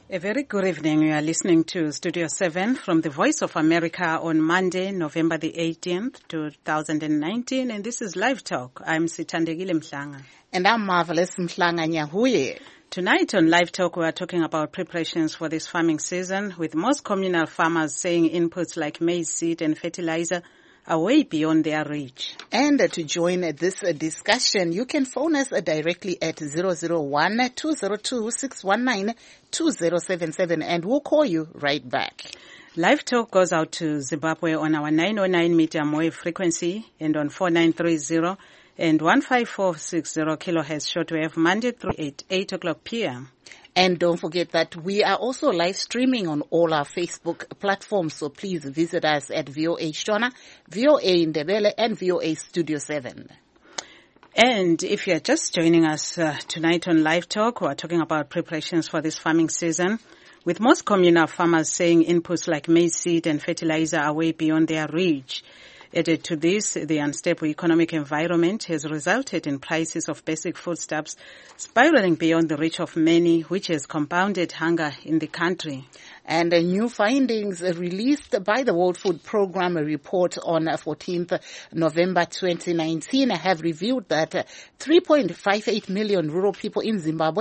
A very good evening. You are listening to Studio 7 from the Voice of America on Monday, November the 18th, 2019, and this is Live Talk. I'm Sithandegile Mhlanga. And I'm Marvelous Mhlanga Nyahuye. Tonight on Live Talk, we are talking about preparations for this farming season, with most communal farmers saying inputs like maize seed and fertilizer are way beyond their reach. And to join this discussion, you can phone us directly at 001-202-619-2077 and we'll call you right back. Live Talk goes out to Zimbabwe on our 909 medium wave frequency and on 4930 and 15460 kilohertz shortwave Monday through 8 o'clock p.m. And don't forget that we are also live streaming on all our Facebook platforms, so please visit us at VOA Shona, VOA Ndebele, and VOA Studio 7. And if you're just joining us tonight on Live Talk, we're talking about preparations for this farming season, with most communal farmers saying inputs like maize seed and fertilizer are way beyond their reach. Added to this, the unstable economic environment has resulted in prices of basic foodstuffs spiraling beyond the reach of many, which has compounded hunger in the country. And new findings released by the World Food Programme, a report on 14th November 2019, have revealed that 3.58 million rural people in Zimbabwe,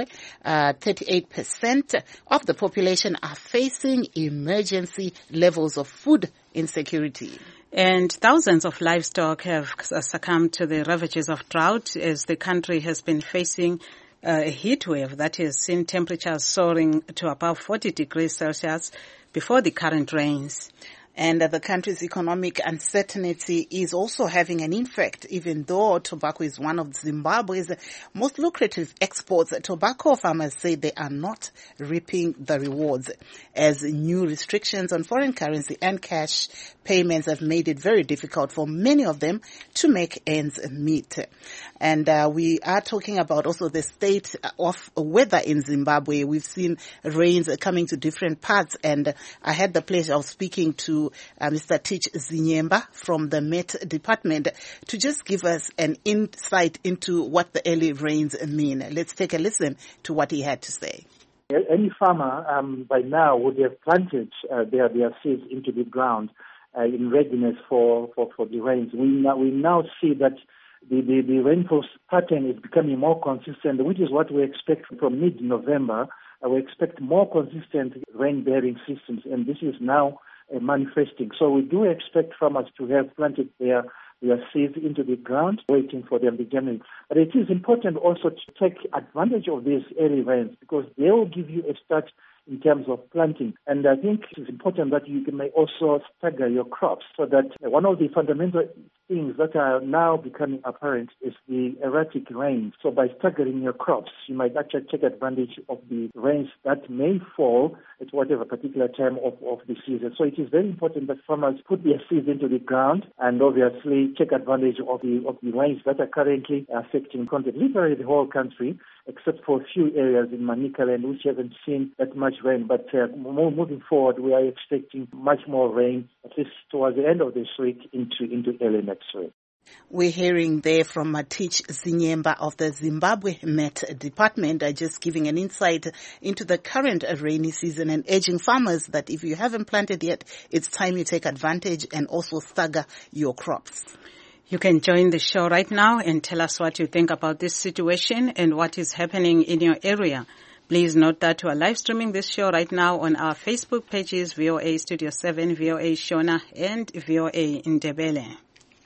38% of the population, are facing emergency levels of food insecurity. And thousands of livestock have succumbed to the ravages of drought as the country has been facing a heat wave that has seen temperatures soaring to above 40 degrees Celsius before the current rains. And the country's economic uncertainty is also having an impact, even though tobacco is one of Zimbabwe's most lucrative exports. Tobacco farmers say they are not reaping the rewards, as new restrictions on foreign currency and cash payments have made it very difficult for many of them to make ends meet. And we are talking about also the state of weather in Zimbabwe. We've seen rains coming to different parts, and I had the pleasure of speaking to Mr. Tich Zinyemba from the Met Department to just give us an insight into what the early rains mean. Let's take a listen to what he had to say. Any farmer by now would have planted their seeds into the ground in readiness for the rains. We now see that the rainfall pattern is becoming more consistent, which is what we expect from mid-November. We expect more consistent rain-bearing systems, and this is now manifesting. So we do expect farmers to have planted their seeds into the ground, waiting for them to germinate. But it is important also to take advantage of these early rains because they will give you a start in terms of planting. And I think it is important that you may also stagger your crops so that one of the fundamental things that are now becoming apparent is the erratic rain. So by staggering your crops, you might actually take advantage of the rains that may fall at whatever particular time of the season. So it is very important that farmers put their seeds into the ground and obviously take advantage of the rains that are currently affecting literally the whole country, except for a few areas in Manicaland which haven't seen that much rain. But moving forward, we are expecting much more rain, at least towards the end of this week into early next week. We're hearing there from Tich Zinyemba of the Zimbabwe Met Department, just giving an insight into the current rainy season and urging farmers that if you haven't planted yet, it's time you take advantage and also stagger your crops. You can join the show right now and tell us what you think about this situation and what is happening in your area. Please note that we are live streaming this show right now on our Facebook pages, VOA Studio 7, VOA Shona, and VOA Ndebele.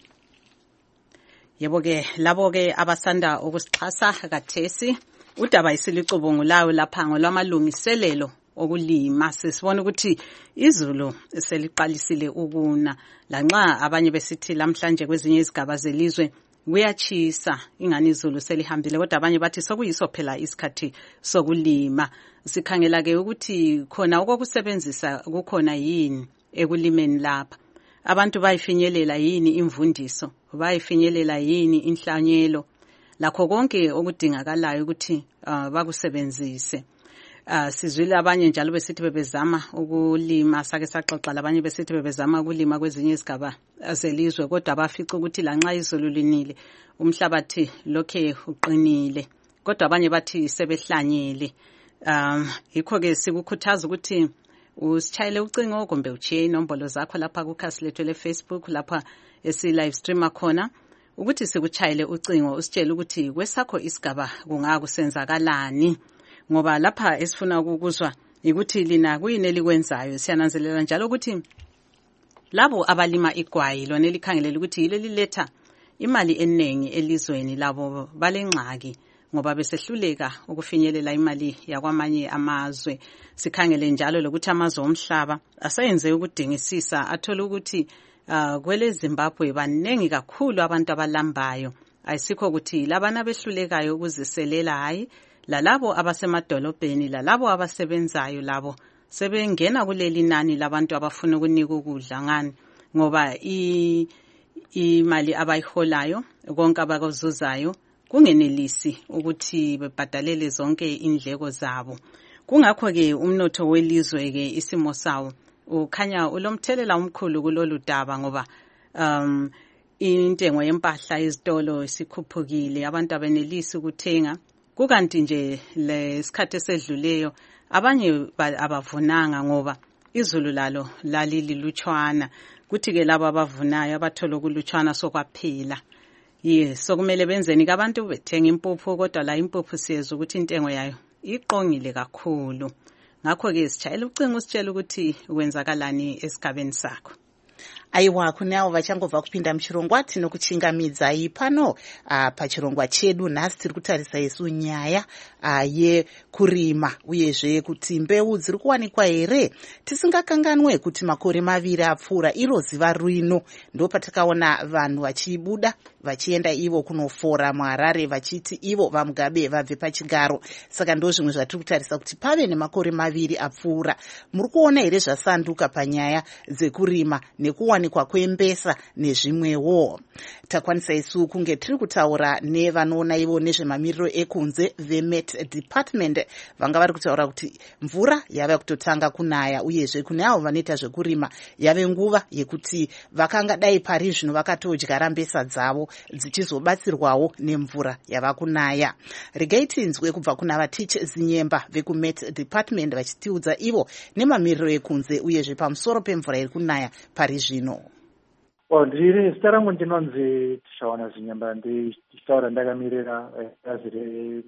Yebo-ke, labo-ke abasanda ukusixhasa kathesi, udaba isilicubungulayo lapha ngolwamalungiselelo okulima. Sisibona ukuthi izulu seliqalisile ukuna, lanxa abanye besithi lamhlanje kwezinye izigaba zelizwe kuyatshisa, ingani izulu selihambile, kodwa abanye bathi sokuyiso phela isikhathi sokulima. Sikhangela ke ukuthi khona okokusebenzisa kukhona yini ekulimeni lapha. Abantu bayifinyelela yini imvundiso, bayifinyelela yini inhlanyelo, lakho konke okudingakalayo ukuthi bakusebenzise. Sizwile abanye njalo besithi bebezama ukulima, sake saxoxa labanye besithi bebezama ukulima kwezinye izigaba zelizwe, kodwa bafica ukuthi lanxa izulu linile umhlabathi lokhe uqinile, kodwa abanye bathi sebehlanyele. Yikho-ke sikukhuthaza ukuthi usitshayele ucingo kumbe uchiye inombolo zakho lapha kukhasi lethu le-Facebook lapha esi-live streama khona ukuthi sikuchayele ucingo usitshele ukuthi kwesakho isigaba kungakusenzakalani, ngoba lapha esifuna ukuzwa ukuthi lina kuyini elikwenzayo. Siyananzelela njalo ukuthi labo abalima igwayi lona elikhangelela ukuthi yilo liletha imali eningi elizweni labo balengxaki ngoba besehluleka ukufinyelela imali yakwamanye amazwe. Sikhangele njalo lokuthi amazwe omhlaba asayenze ukudingisisa athola ukuthi kwele Zimbabwe banengi kakhulu abantu abalambayo. Ayisikho ukuthi labana behlulekayo ukuziselela, hayi lalabo abasemadolobheni lalabo abasebenzayo labo sebengena kuleli nani labantu abafuna ukunika ukudla ngani, ngoba imali abayiholayo konke abakuzuzayo kungenelisi ukuthi bebhadalele zonke indleko zabo. Kungakho-ke umnotho welizwe-ke isimo sawo ukhanya ulomthelela omkhulu kulolu daba ngoba intengo yempahla ezitolo isikhuphukile, abantu abenelisi ukuthenga. Kukanti nje lesikhathi esedluleyo abanye abavunanga ngoba izulu lalo lalililutshwana, kuthi-ke labo abavunayo abathola ukulutshwana sokwaphela. Yes, sokumele benzeni ke abantu bethenga impuphu, kodwa la impuphu siyeza ukuthi intengo yayo iqongile kakhulu. Ngakho-ke sitshayela ucingo usitshela ukuthi kwenzakalani esigabeni sakho. Aiwa, kuneavo vachangobva kupinda muchirongwa tinokuchingamidzai pano pachirongwa chedu. Nhasi tiri kutarisa isu nyaya yekurima uyezve kuti mbeu dziri kuwanikwa here. Tisingakanganwe kuti makore maviri apfuura iro ziva rino ndo patakaona vanhu vachibuda vachienda ivo kunofora muHarare vachiti ivo vaMugabe vabve pachigaro. Saka ndo zvimwe zvatiri kutarisa kuti pave nemakore maviri apfuura. Muri kuona here zvasanduka panyaya dzekurima nekuwanikwa kwembesa nezvimwewo. Takwanisa isu kunge tiri kutaura nevanoona ivo nezvemamiriro ekunze veMet Department, vanga vari kutaura kuti mvura yava kutotanga kunaya uyezve kune avo vanoita zvekurima yave nguva yekuti vakanga dai pari zvino vakatodyara mbesa dzavo dzichizobatsirwawo nemvura yava kunaya. Regai tinzwe kubva kuna vatiche zinyemba vekuMet Department vachitiudza ivo nemamiriro ekunze uyezve pamusoro pemvura iri kunaya pari zvino. Ndiri zita rangu ndinonzi Tishawana Zinyemba, ndichitaura ndakamirira bazi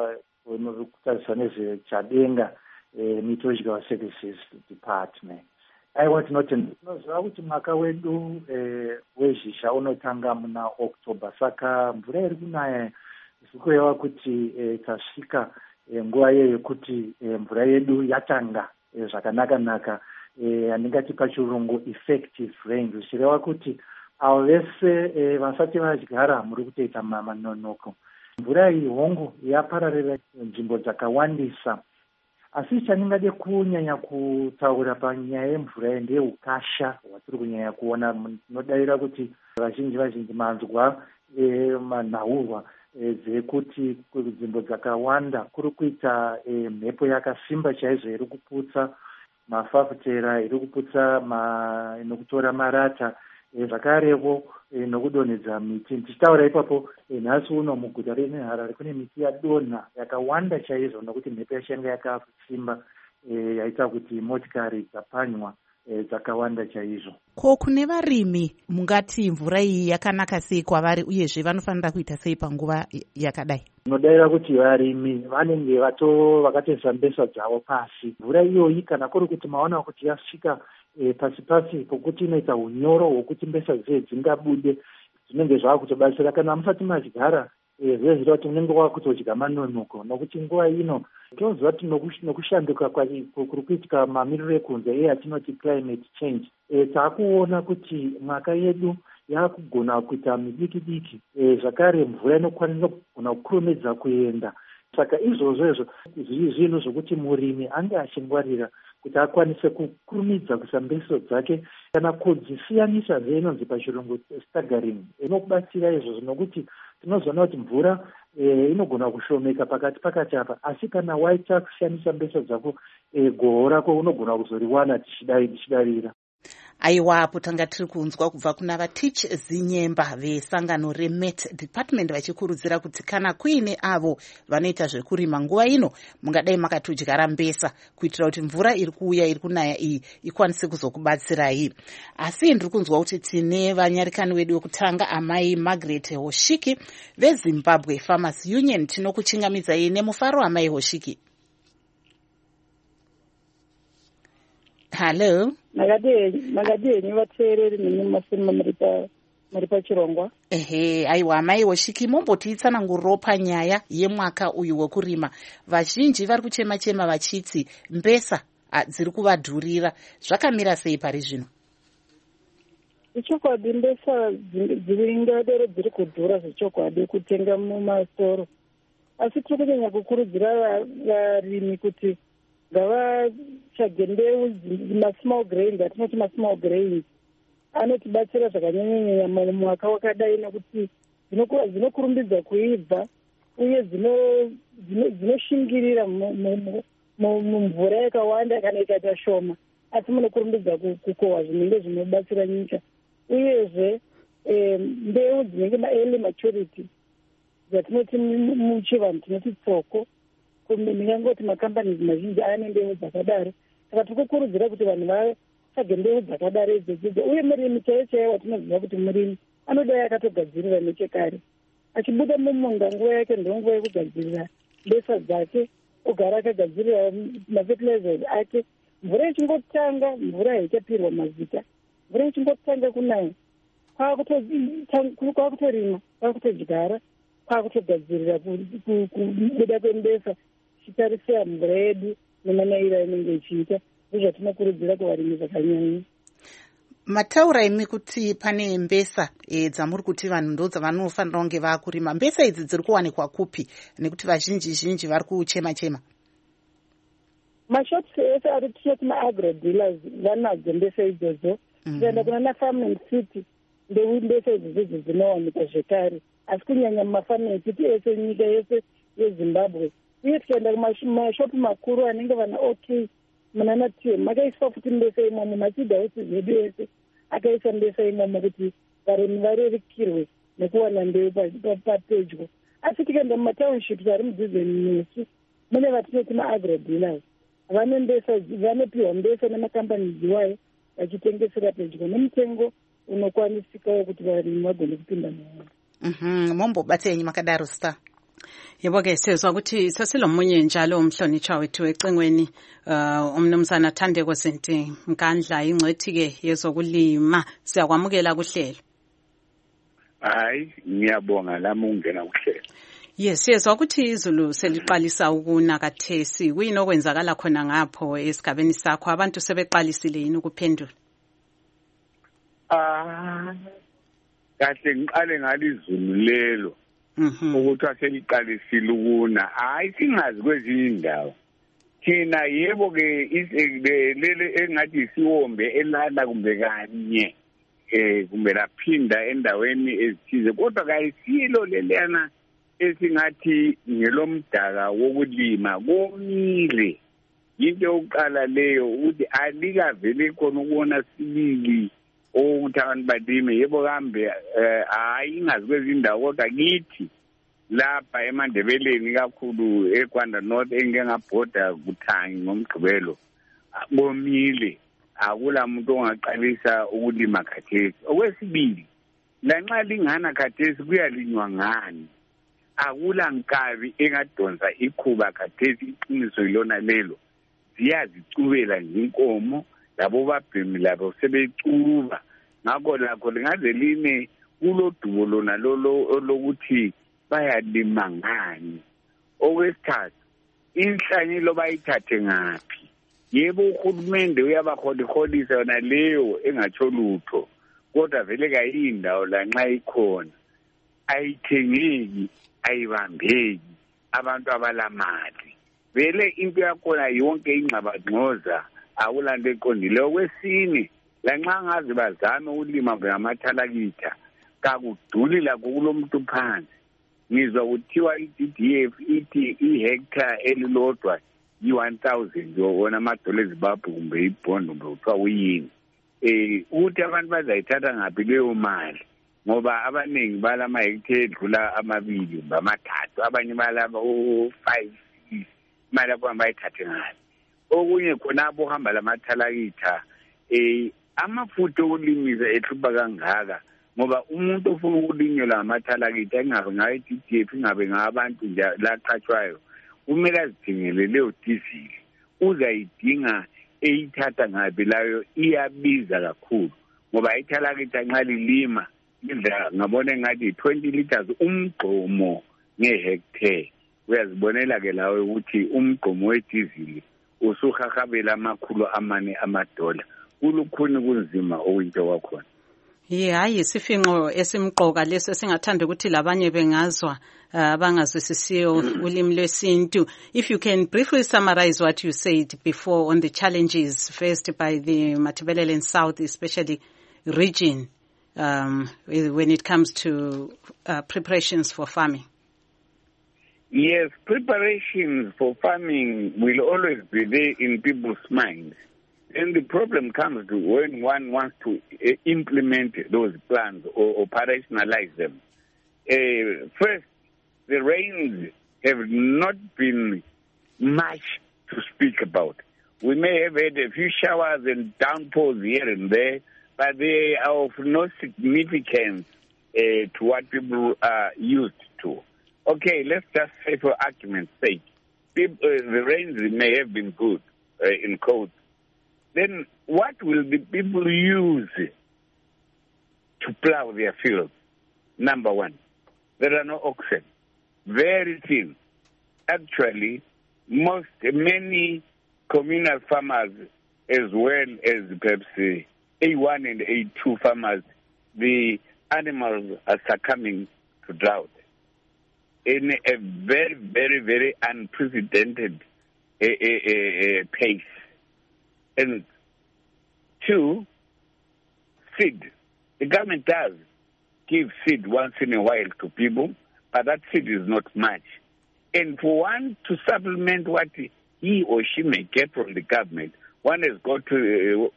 rekutariswa nezvechadenga Meteorological Services Department. Aiwa, tinoziva kuti mwaka wedu wezhisha unotanga muna October, saka mvura iri kunaya zvikureva kuti tasvika nguva yekuti mvura yedu yatanga zvakanaka andingati pachirungu effective rain, zvichireva kuti avo vese vasati vadyara muri kutoita manonoko. Mvura iyi hongu yapararira nzvimbo dzakawandisa, asi chandingade kunyanya kutaura panyaya yemvura ndeukasha hwatiri kunyanya kuona. Tinodavira kuti vazhinji manzwa manhaurwa dzekuti nzvimbo dzakawanda kuri kuita mhepo yakasimba chaizvo iri kuputsa mafafutera, iri kuputsa nokutora marata, zvakarevo nokudonhedza miti. Tichitaura ipapo nhasi uno muguta reHarare kune miti yadonha yakawanda chaizvo nokuti mhepo yachanga yakasimba yaita kuti motikari dzapanywa dzakawanda chaizvo. Ko kune varimi mungati mvura iyi yakanaka sei kwavari uyezve vanofanira kuita sei panguva yakadai? Tinodavira kuti varimi vanenge vakatoisa mbesa dzavo pasi. Mvura iyoyi kana kuri kuti maona kuti yasvika pasi pokuti inoita unyoro hwokuti mbesa dzingabude, dzinenge zvava kutobatsira. Kana musati madyara zvezvira kuti munenge wakutodya manonoko, nokuti nguva ino tinoziva kuti nokushanduka kuri kuitika mamiriro ekunze atinoti climate change, taakuona kuti mwaka yedu yakugona kuita midiki zvakare mvura inokwanisa kugona kukurumidza kuenda. Saka izvozvo zvinhu zvokuti murimi ange achingwarira kuti akwanise kukurumidza kuisa mbesa dzake kana kudzisiyanisa zvainonzi pachirungu staggering. Inokubatsira izvozvo nokuti tinozoona kuti mvura inogona kushomeka pakati apa, asi kana waita kusiyanyisa mbesa dzako goho rako unogona kuzoriwana tichidarira. Aiwapo tanga tiri kunzwa kubva kuna vaTeach Zinyemba vesangano reMet Department vachikurudzira kuti kana kuine avo vanoita zvekurima nguva ino mungadai makatodyara mbesa kuitira kuti mvura iri kuuya iri kunaya iyi ikwanise kuzokubatsirai. Asi ndiri kunzwa kuti tine vanyarikani wedu wekutanga amai Margaret Hoshiki veZimbabwe Farmers Union. Tinokuchingamidzai nemufaro amai Hoshiki. Hello. Makadeni vateereri nemasema muri pachirongwa. Aiwa amai Hoshiki, mombotitsanangurirawo panyaya yemwaka uyu wekurima. Vazhinji vari kuchema vachiti mbesa dziri kuvadhurira. Zvakamira sei pari zvino? Zvechokwadi mbesa dzingadero dziri kudhura zvechokwadi kutenga mumasitoro. Asi tiri kunyanya kukurudzira varimi kuti ngavatsvage mbeu masmall grains, atinoti masmall grains anotibatsira zvakanyanyanyanya mumwaka wakadai nekuti dzinokurumbidza kuibva uye dzinoshingirira mumvura yakawanda kana ikaita shoma, asi munokurumbidza kukohwa zvinenge zvinobatsira nyika. Uyezve mbeu dzinenge ma-early maturity dzatinoti muchivanhu tinoti tsoko, ndingangoti makambani mazhinji ane mbeu dzakadaro. Saka tikukurudzira kuti vanhu vatsvage mbeu dzakadaro idzodzo. Uye murimi chaiyo watinoziva kuti murimi anodai akatogadzirira nechekare. Achibuda mumunda nguva yake ndonguva yekugadzirira mbesa dzake, ogara akagadzirira mafertilizers ake. Mvura ichingotanga, mvura haichapirwa mazita, mvura ichingotanga kunaya, kwakutorima, kwakutodyara, kwakutogadzirira kubuda kwembesa chitarisira mvura yedu nemanayira inenge ichiita. Ndozvatinokurudzira kuvarimi zvakanyanya. Mataura imi kuti pane mbesa dzamuri kuti vanhu ndo dzavanofanira kunge vakurima. Mbesa idzi dziri kuwanikwa kupi nekuti vazhinji vari kuchema? Mashops ese ari tinoti maagro dealers vanadzo mbesa idzodzo. Tikaenda kuna Farming City mbesa idzodzo dzinowanikwa zvekare, asi kunyanya mumafarming city ese nyika yese yeZimbabwe. Uye tikaenda kumashopu makuru anenge vana OK munana TM makaiswa futi mbesa imomo, machidha usi zvedu ese akaisa mbesa imomo kuti varimi varerukirwe nekuwana mbeu papedyo. Asi tikaenda mumatownships ari mudhuze nesu mune vatinoti maagro dealers vane mbesa, vanopiwa mbesa nemakambani dziwayo vachitengesera pedyo nemutengo unokwanisikawo kuti varimi vagone kupinda nawo. Mombobatsenyi makadaro star. Yebo ke sezwa ukuthi sesilomunye njalo umhlonitshwa wethu ecingweni umnumzana Thandeko Zinti Nkandla ingcwethi ke yezokulima. Siyakwamukela kuhlelo. Hayi, ngiyabonga lami ungena kuhlelo. Yes, siyezwa ukuthi izulu seliqalisa ukuna kathesi. Kuyini okwenzakala khona ngapho esigabeni sakho? Abantu sebeqalisile yini ukuphendula? Kahle ngiqale ngalizulu lelo. Ukuthi aseliqalisile ukuna. Hayi singazi kwezinye indawo. Thina yebo ke lele engathi isiwombe elala kumbe kanye kumbe laphinda endaweni ezithize, kodwa kayisilo lelena esingathi ngelomdaka wokulima komile. Into yokuqala leyo ukuthi alikavele khona ukubona sibili ukuthi abantu balime. Yebo kambe hayi ingazi kwezindawo, kodwa kithi lapha eMandebeleni kakhulu eGwanda North engengabhoda kuThangi ngomgqibelo komile, akula muntu ongaqalisa ukulima khathesi. Okwesibili, lanxa lingana khathesi kuyalinywa ngani, akula nkabi engadonsa ikhuba khathesi. Iqiniso ilona lelo, ziyazicubela nje inkomo, labo babhemi labo sebecuba. Ngakho lakho lingaze line kulodubo lona lokuthi bayalima ngani. Okwesithathu, inhlanyelo bayithathe ngaphi? Yebo uhulumende uyabaholiholisa yona leyo engatsho lutho, kodwa vele kayindawo lanxa ikhona ayithengeki, ayibambeki abantu abalamali. Vele into yakhona yonke ingxabangxoza, akulanto eqondile. Okwesine, lanxa ngazi bazame ukulima ngamathalakitha, kakuduli lakho kulomuntu phansi. Ngizwa kuthiwa i-DDF ithi ihectare elilodwa yi-1,000 wona amadola eZimbabwe kumbe ibhondi kumbe kuthiwa uyini. ukuthi abantu bazayithatha ngaphi leyo mali ngoba abaningi balama hectare edlula 2 bamathathu abanye balama 5 imali yabo bayithathe ngaphi okunye khona abohamba lamathalakitha amafutha okulimisa ehlupha kangaka ngoba umuntu ofuna ukulinyela ngamathalakitha engabe ngayo DTF ingabe ngabantu nje laqhatshwayo kumele azidingele leyo diesel uzayidinga eyithatha ngabe layo iyabiza kakhulu ngoba ithalakitha nxa lilima indla ngabona ngathi 20 liters umgqomo ngehectare uyazibonela ke lawe ukuthi umgqomo wediesel usuhahabela $400 kulukhuni kunzima okuyinto kwakhona hayi isifinqo esimqoka leso singathanda ukuthi labanye bengazwa abangazwisisiyo ulimi lwesintu. If you can briefly summarize what you said before on the challenges faced by the Matabeleland South, especially region, when it comes to preparations for farming. Yes, preparations for farming will always be there in people's minds. And the problem comes to when one wants to implement those plans or operationalize them. First, the rains have not been much to speak about. We may have had a few showers and downpours here and there, but they are of no significance to what people are used to. Okay, let's just say for argument's sake, the rains may have been good in quotes. Then what will the people use to plow their fields? Number one, there are no oxen. Very thin. Actually, many communal farmers as well as perhaps A1 and A2 farmers, the animals are succumbing to drought in a very, very, very unprecedented pace. And 2, seed. The government does give seed once in a while to people, but that seed is not much. And for one to supplement what he or she may get from the government, one has got to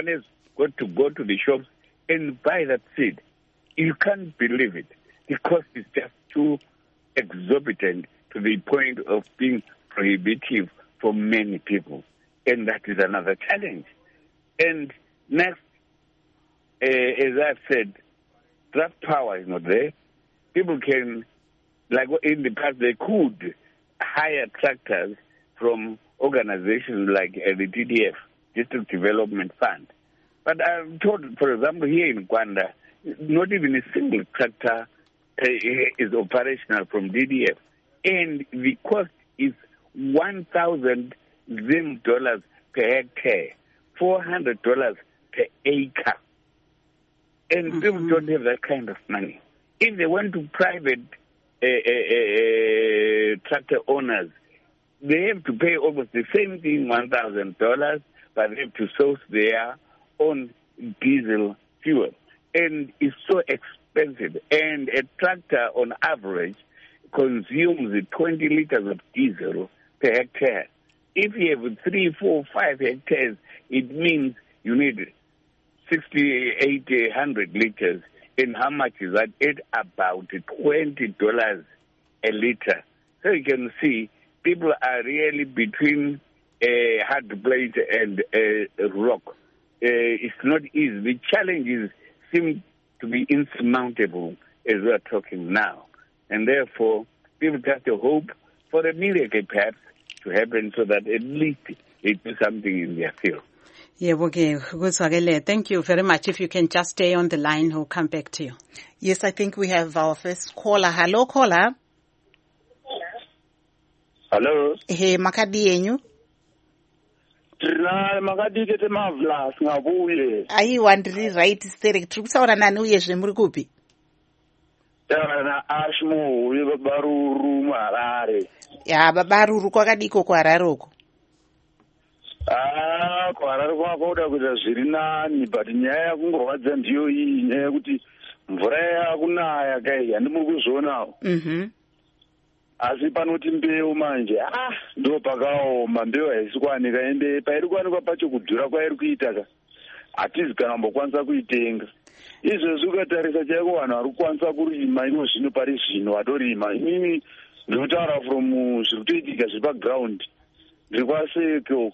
go to the shops and buy that seed. You can't believe it. The cost is just too exorbitant to the point of being prohibitive for many people. And that is another challenge. And next, as I've said, draft power is not there. People can, like in the past, they could hire tractors from organizations like the DDF, District Development Fund. But I'm told, for example, here in Gwanda, not even a single tractor is operational from DDF. And the cost is $1,000 per hectare, $400 per acre. And people don't have that kind of money. If they went to private tractor owners, they have to pay almost the same thing, $1,000, but they have to source their own diesel fuel. And it's so expensive. And a tractor, on average, consumes 20 liters of diesel per hectare. If you have 3, 4, 5 hectares, it means you need 60, 80, 100 liters. And how much is that? It's about $20 a liter. So you can see people are really between a hard place and a rock. It's not easy. The challenges seem to be insurmountable as we're talking now. And therefore, people have to hope for a miracle perhaps to happen so that at least they do something in their field. Thank you very much. If you can just stay on the line, we'll come back to you. Yes, I think we have our first caller. Hello, caller. Hello. Hey, makadi yenyu? Makadi kete marvelous ngabuye. Ayiwandiri right sterek. Trikusaura nani uyezve muri kupi? Tana Ashmo uye Baruru Harare. Ya Baruru kwakadiko kuHarare uko. kuHarare kwakaoda kuita zviri nani, but nyaya yakungorodza ndiyo iyi, nyaya yekuti mvura yakunaya kai handimuri kuzvionawo. Asi panoti mbeu manje ndo pakaoma, mbeu haisi kuwanika, ende pairi kuwanikwa pacho kudhura kwairi kuita ka hatizi kana mbokwanisa kuitenga. Izvezvi ukatarisa chaiko vanhu vari kukwanisa kurima ino zvino pari zvino vatorima. Inini ndinotaura from zviri kutoitika zviri paground ndiri kwaseko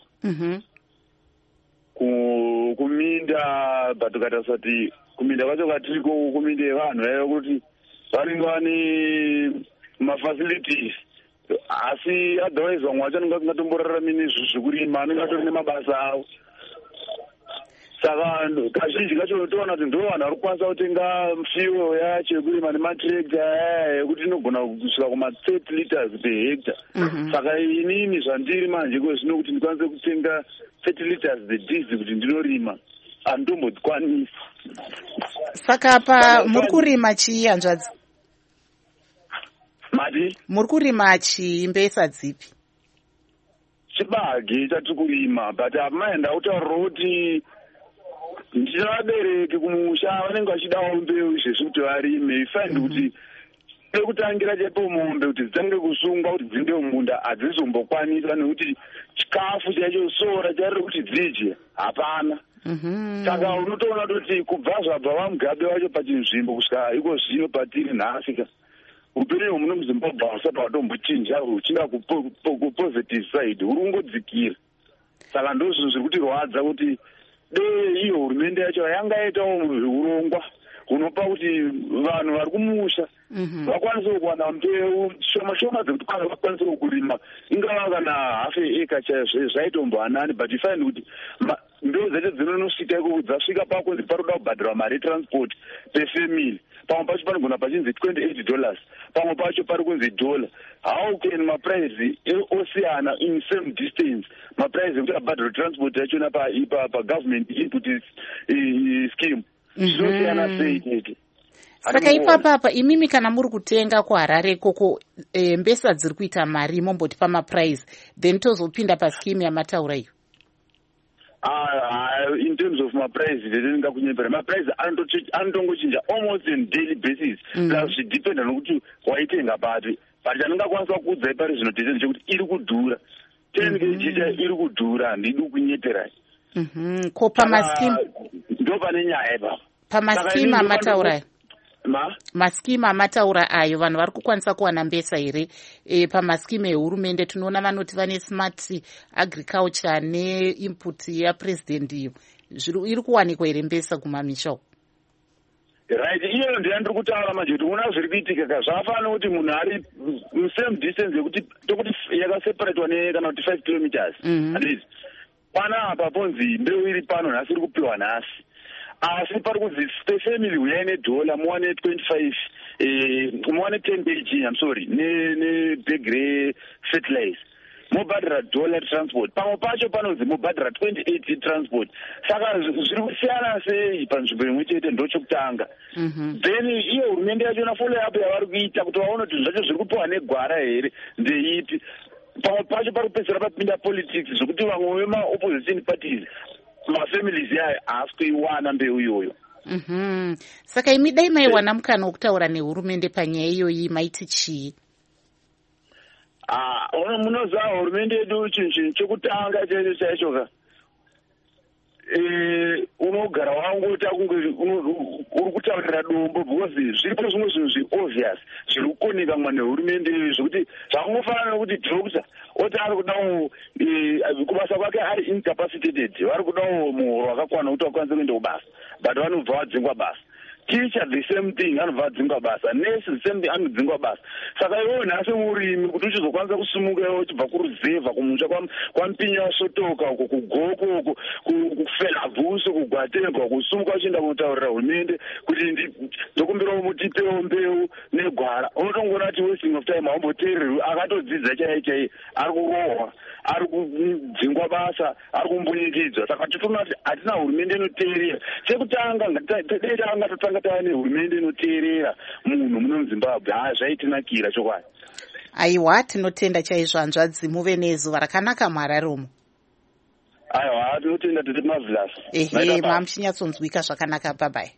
kuminda, but ukatarisa kuti kuminda kwacho kwatiriko kuminda yevanhu vaiva kuti vanenge vane mafacilities, asi otherwise vamwe vacho anenge asingatomboraramini izvo zvekurima, anenge atori nemabasa avo. Saka kazhinji kacho toona kuti ndo vanhu vari kukwanisa kutenga fuel yacho yekurima nematractor yekuti inogona kusvika kuma30 liters per hectare. Saka inini zvandiri manje kwezvino kuti ndikwanise kutenga 30 liters dzedhizi kuti ndinorima handitombodzikwanisa. Saka pa muri kurima chii hanzvadzi? Mati? Muri kurima chii, mbesa dzipi? Chibage chatiri kurima, but amaenda kutaurira kuti ndinavabereki kumusha vanenge vachidawo mbeu izvezvi kuti varime. Ifaindi kuti pekutangira chaipo mombe kuti dzitange kusungwa kuti dzinde mumunda hadzizombokwanisa nekuti chikafu chaicho sora chariri kuti dzidye hapana. Saka unotoona kuti kubva zvabva vamugabe vacho pachinzvimbo kusvika iko zvino patiri nhasi upenyu hwemuno muZimbabwe hausa patombochinja huchinda kupositive side, huri kungodzikira. Saka ndozvinhu zviri kutirwadza kuti dei iyo hurumende yacho yangaitawo urongwa hunopa kuti vanhu vari kumusha vakwanise kuwana mbeu shoma shoma dzekuti vakwanise kurima, ingava kana half eka chaizvo zvaitombohanani, but ifaini kuti mbeu dzacho dzinonosvika ikoko dzasvika pakunzi paroda kubhadhirwa mari yetransport pefamily. Pamwe pacho panogona pachinzi $28, pamwe pacho pari kunzi $1. How can maprice osiyana in same distance? Maprice ekuti abhadhirwa transport yachona pagovernment input scheme zvinosiyana sei chete. Saka ipapapa imimi kana muri kutenga kuHarare koko mbesa dziri kuita mari momboti pamaprice, then tozopinda pascheme yamataura iyo. In terms of maprice, ndingakunyepera maprice anotongochinja almost on daily basis. Plus zvidependa nokuti waitenga papi. But chandingakwanisa kukuudzai pari zvino ndechete chekuti iri kudhura. 10 kg iri kudhura, handidi kunyeperai. Ko pamascheme ndo pane nyaya ipapo. Pamascheme amataura mascheme amataura ayo vanhu vari kukwanisa kuwana mbesa here? Pamascheme ehurumende tinoona vanoti vane smart agriculture neinput yapresident iyo, iri kuwanikwa here mbesa kumamisha uko? Right, iyo ndiyandiri kutaura manje kuti una zviri kuitika ka zvafana kuti munhu ari same distance yekuti tokuti yakaseparatwa kana kuti 5 kilometers handizvi pana apa ponzi mbeu iri pano nhasi iri kupiwa nhasi, asi pari kunzi pefamily uyai $1 muwane 25 muwane 10 kg I'm sorry nebag refertilizer mobhadhira $1 transport, pamwe pacho panonzi mobhadhira 28 transport. Saka zviri kusiyana sei panzvimbo imwe chete? Ndochokutanga. Then iyo hurumende yachona follow up yavari kuita kuti vaone kuti zvacho zviri kupiwa negwara here ndeipi. Pamwe pacho pari kupedzisira papinda politics zvokuti vamwe vema-opposition parties mafamilies yayo haasi kuiwana mbeu iyoyo. Saka imi dai maiwana mukana wokutaura nehurumende panyaya iyoyi maiti chii? Munoziva hurumende yedu chinhu chekutanga chaicho chaicho unogara wangota kunge uri kutaurira dombo, because zviripo zvimwe zvinhu zviobvious zviri kukoneka mwa nehurumende iyoyo zvokuti zvakungofanana nokuti doctor oti ari kudawo kubasa kwake ari incapacitated, vari kudawo muhoro wakakwana kuti vakwanise kuenda kubasa, but vanobva vadzingwa basa. Teacher the same thing, anobva adzingwa basa. Nurse the same thing, anodzingwa basa. Saka iwewe nhasi murimi kuti uchizokwanisa kusumuka iwe uchibva kuruzevha kumusha kwampinya wasotoka uko kugoko uko kufela bhusu kugwatemba kusumuka uchienda kunotaurira hurumende kuti ndokumbirawo mutipewo mbeu negwara, unotongoona kuti wasting of time haumboteereri. Akatodzidza chaiye ari kurohwa, ari kudzingwa basa, ari kumbunyikidzwa. Saka tinoona kuti hatina hurumende inoteerera. Chekutanga ngatotanga tane hurumende inoteerera munhu muno muZimbabwe, zvaitinakira chokwadi. Aiwa, tinotenda chaizvo hanzvadzi, muve nezuva rakanaka muHarare umo. Aiwa, tinotenda tiri marvelous. Mamuchinyatsonzwika zvakanaka, bye bye.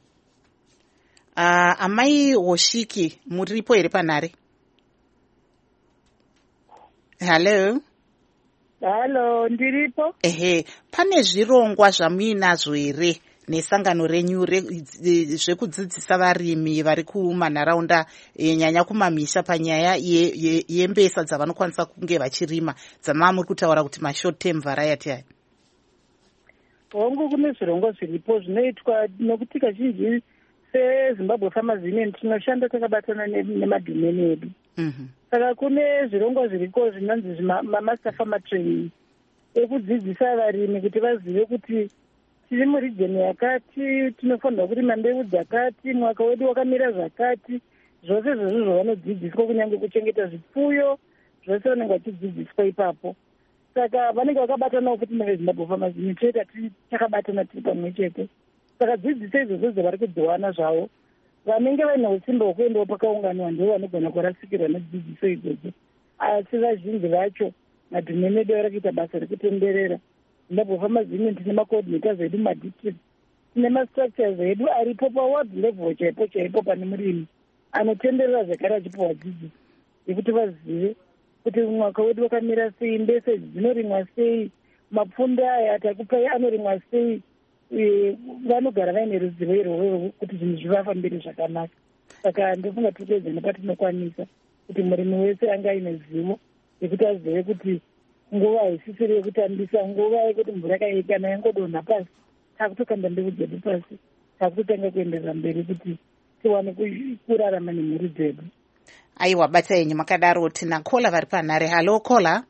Amai Hoshiki, muripo here panhare? Hello? Halo, ndiripo. Ehe, pane zvirongwa zvamuinazvo here nesangano renyu zvekudzidzisa varimi vari kumanharaunda nyanya kumamisha panyaya yembesa dzavanokwanisa kunge vachirima dzamava muri kutaura kuti mashort term variety aya? Hongu kune zvirongwa zviripo zvinoitwa nokuti kazhinji seZimbabwe Farmers Union tinoshanda takabatana nemadhimeni edu. Saka kune zvirongwa zviriko zvinonzi master farmer training ekudzidzisa varimi kuti vazive kuti tiri murijeni yakati, tinofanirwa kurima mbeu dzakati, mwaka wedu wakamira zvakati. Zvose izvozvo vanodzidziswa, kunyange kuchengeta zvipfuyo, zvose vanenge vachidzidziswa ipapo. Saka vanenge vakabatanawo kuti neveZimbabwe Farmers Union toita takabatana tiri pamwe chete. Saka dzidziso izvozvo zvavari kudziwana zvavo, vanenge vaine usimba hwekuendawo pakaunganiwa ndivo vanogona kurasikirwa nedzidziso idzodzo. Asi vazhinji vacho madhimeni edu vari kuita basa rekutenderera. Zimbabwe Farmers Union tine macoordinators edu madistrict, tine mastructures edu aripo paworld level chaipo pane murimi anotenderera zvakare achipiwa dzidziso yekuti vazive kuti mwaka wedu wakamira sei, mbese dzinorimwa sei, mapfunde aya atakupai anorimwa sei. Vanogara vaine ruzivo irworwo kuti zvinhu zvivafambire zvakanaka. Saka ndofunga tikuedza nepatinokwanisa kuti murimi wese anga aine zivo yekuti azive kuti nguva haisisiri yekutambisa, nguva yekuti mvura kana yangodonha pasi takutokanda mbeu dzedu pasi, takutotanga kuenderera mberi kuti tiwane kurarama nemhuri dzedu. Aiwa, bata yenyu makadaro. Tina kola vari panhare. Halo kola.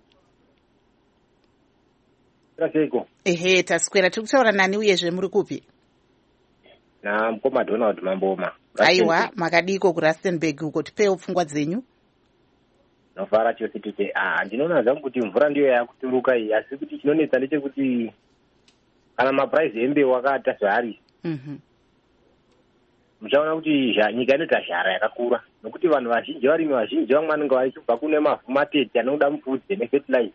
Ehe, taswera. Tiri kutaura nani uyezve muri kupi? Mukoma Donald Mamboma. Aiwa, makadiko kuRustenburg uko, tipewo pfungwa dzenyu. Nofara chose tite ndinoona zvangu kuti mvura ndiyo yakuturuka iyi, asi kuti chinonetsa ndechekuti kana mapuraizi embeu akata zvaari, muchaona kuti nyika inoita zhara yakakura, nokuti vanhu vazhinji, varimi vazhinji vamwe vanenge vachibva kune mavhu matete anoda mupfudze nefertilizer.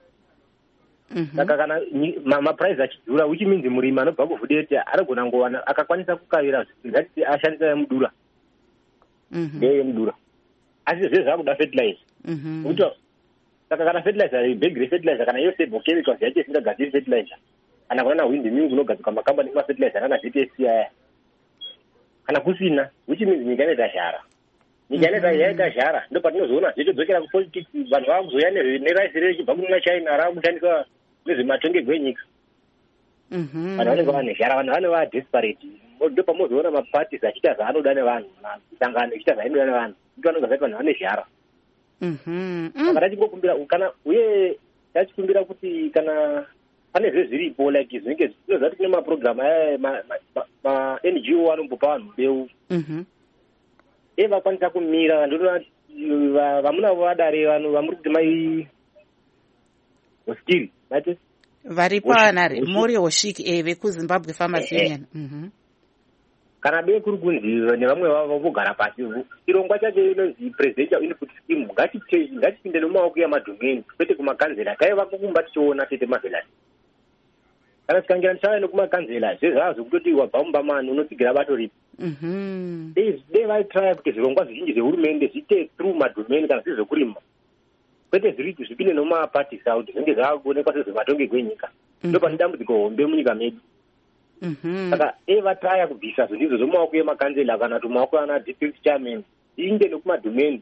Saka kana mapuraizi achidhura, which means murimi anobva kuvhudete anogona ngowana akakwanisa kukavira zvatiti ashandisa yemudura ndeyemudura, asi zvezvo zvakuda fertilizer. Saka kana fertilizer, big fertilizer, kana yose chemicals yacho isingagadziri fertilizer, kana kuna windmill kunogadzirwa makambani emafertilizer kana ZTC aya, kana kusina, which means nyika inoita zhara. Nyika yaita zhara, ndo patinozoona zvichidzokera kupolitics, vanhu vakuzoya neraisi rechibva kuna China raakushandiswa nezvematongego enyika. Vanhu vanenge vane zhara, vanhu vanenge vava desperate. Ndo pamozoona maparties achiita zvaanoda nevanhu, misangano ichiita zvainoda nevanhu, ndo vanenge vati vanhu vane zhara. Saka tachikumbira kana uye tachikumbira kuti kana pane zvezviripo like zvinenge zvinozati kune maprogram aya ma NGO anombopa vanhu mbeu vakwanisa kumira. Ndinoona vamuna vadare vanhu vamuri kuti mai hoskiri mati vari panhare muri hoshiki vekuZimbabwe Farmers Union. Kana be kuri kunzi nevamwe vavo vogara pasi, chirongwa chacho inonzi presidential input scheme ngatipinde nomumaoko yamadhomeni kwete kumakanzela. Taiva kukumba tichiona tete mavelani, kana tikangira tichava nekumakanzela zvezvava zvekutoti wabva mumbamani unotsigira bato ripi. Dei vaitry kuti zvirongwa zvizhinji zvehurumende zviite through madhomeni kana zvezvekurima, kwete zviriti zvipinde nomumaparties out zvinenge zvavakuonekwa sezvematongego enyika. Ndo pane dambudziko hombe munyika medu. Saka vataya kubvisa zvinhu zvomumaoko emakanzela kana kuti mumaoko ana district chairman, inde nekumadhomeni.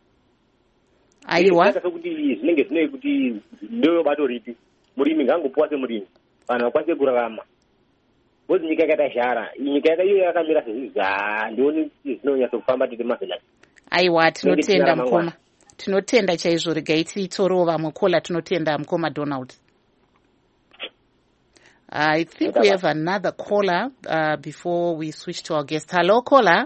Aiwa, sokuti zvinenge zvine kuti ndo bato ripi, murimi ngangopuwa semurimi, vanhu vakwanise kurarama. Bozi nyika yakaita zhara, nyika iyo yakamira sezvizvi, ndioni zvinonyatso kufamba tete mavelani. Aiwa, tinotenda mukoma, tinotenda chaizvo. Regai titorowo vamwe kola. Tinotenda mukoma Donald. I think we have another caller before we switch to our guest. Hello, caller.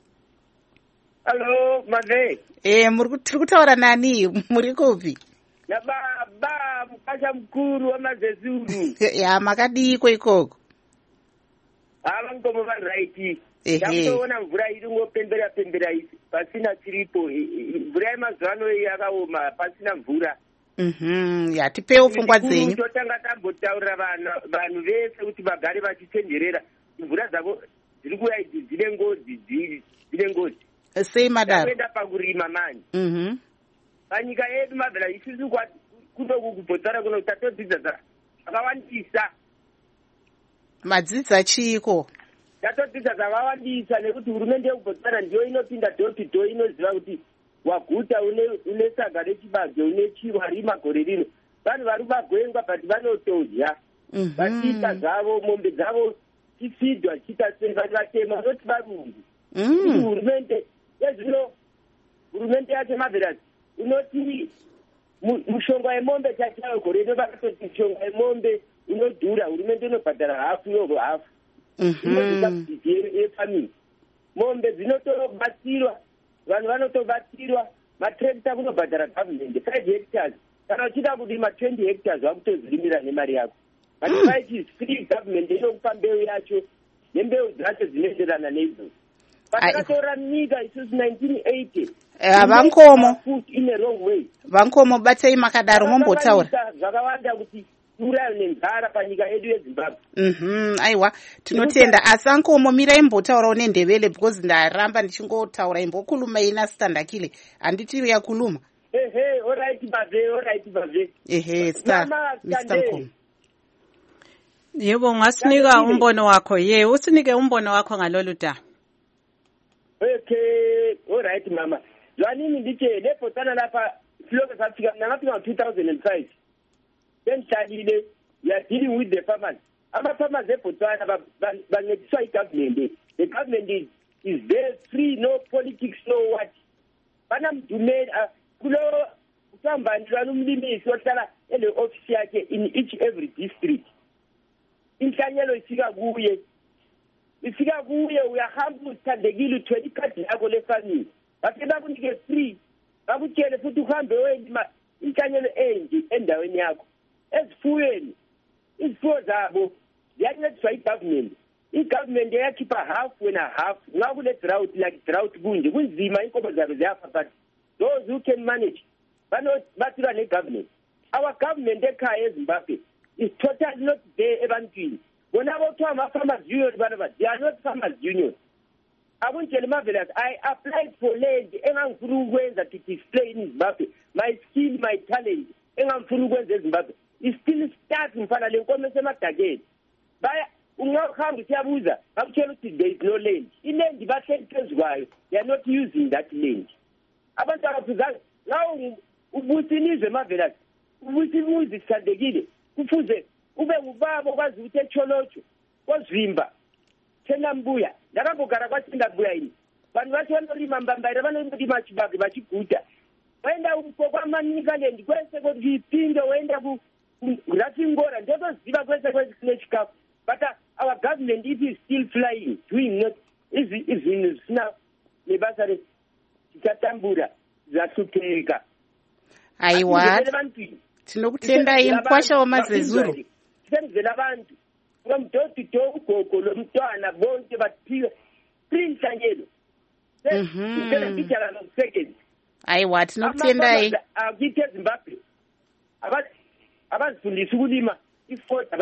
Hello, Made. Tiri kutaura nani? Muri kupi? Baba mukasha mkuru wa Mazezuru. Ya, makadiko ikoko. Ngomo right. Yakuona mvura iri ngopembera isi pasina chiripo. Mvura yemazano yakaoma pasina mvura. Ya, tipewo pfungwa dzenyu. Totanga tambotaurira vanhu vese kuti vagare vachitenderera. Mvura dzavo dziri kuuya idzi dzine ngozi. Sei madaro? Takuenda pakurima manje. Panyika yedu mabvela isusu kunoku kuBotswana kuno tatodzidza zvakawandisa. Madzidza chiko? Tatodzidza zvakawandisa nekuti hurumende yekuBotswana ndiyo inopinda door to door inoziva kuti waguta une saga rechibage une chiwari makore rino. Vanhu vari magwengwa but vanotodya. Vachiita zvavo mombe dzavo chifidwa chiita sei vatema noti varungu. Hurumende yezvino hurumende yacho Marvelous unoti mushonga wemombe chachayo gore rino vakatoti mushonga wemombe unodhura hurumende inobhadhara hafu yoro hafu. Yefamily mombe dzinotobatsirwa vanhu vanotobatsirwa matrekta kunobhadhara government 5 hectares kana uchida kurima 20 hectares vakutozirimira nemari yako. But right is free government inokupa mbeu yacho nembeu dzacho dzinoenderana neizvo. Patakatora nyika isusu 1980 vankomo in a wrong way. Vankomo batsei makadaro mombotaura zvakawanda kuti urayo nenzara panyika yedu yeZimbabwe. Aiwa tinotenda asi vankomo mirai mbotaurawo nendevele because ndaramba ndichingotaura imbokuluma ina standakile handiti yakuluma. Alright bave. Star Mr. Nkomo. Yebo ungasinika umbono wakho. Usinike umbono wakho ngalolu daba. Okay, alright mama. Zwanini ndiche lePotswana lapha siloke safika ngaphi 2005. Senhlalile we are dealing with the farmers. Ama-farmers eBotswana bancediswa i-government. The government is there free, no politics, no what. Banamdumeli kulo usambani lwana umlimisi ohlala ele office yakhe in each every district. Inhlanyelo ifika kuye uyahamba uthandekile uthwele ikhadi lakho lefarming. Base bakunike free. Bakutshele futhi uhambe wendima inhlanyelo enje endaweni yakho. Ezifuyweni izifuyo zabo ziyancediswa i-government yakhipha half and a half ngakule drought kunje kunzima inkomo zabo ziyafa but those who can manage bathula ne-government. Our government ekhaya eZimbabwe is totally not there ebantwini. Bona bothiwa ama-farmers union they are not farmers union. Akuntshela Marvelous, I applied for land engangifuna ukwenza to display in Zimbabwe my skill, my talent engangifuna ukwenza eZimbabwe. It still starts mfana le nkomo esemadakeni. Baya ungahamba siyabuza bakutshela ukuthi there is no land. Iland bahleli phezu kwayo. They are not using that land. Abantu abafuzanga ngawo ubusinizwe Marvelous. Ubusinizi sithandekile. Kufuze ube ngubaba okwazi ukuthi eTsholotsho kozimba thena mbuya ndakambogara kwathinda mbuya yini vanhu vacho vanorima mbambaira vanorima chibage vachiguta waenda uko kwamanika lendi kwese kuti ipinde waenda kurasingora ndotoziva kwese kune chikafu but our government it is still flying doing not izvinhu zvisina nebasa richatambura zvahlupeka. Aiwa tinokutendai mukwasha wamazezuru. Senzela abantu from door to door ugogo lomntwana bonke baphiwe free inhlanyelo. Ngicela ngijala no-second. Aiwa tinokutendai. Akithi eZimbabwe abazifundisa ukulima ifoda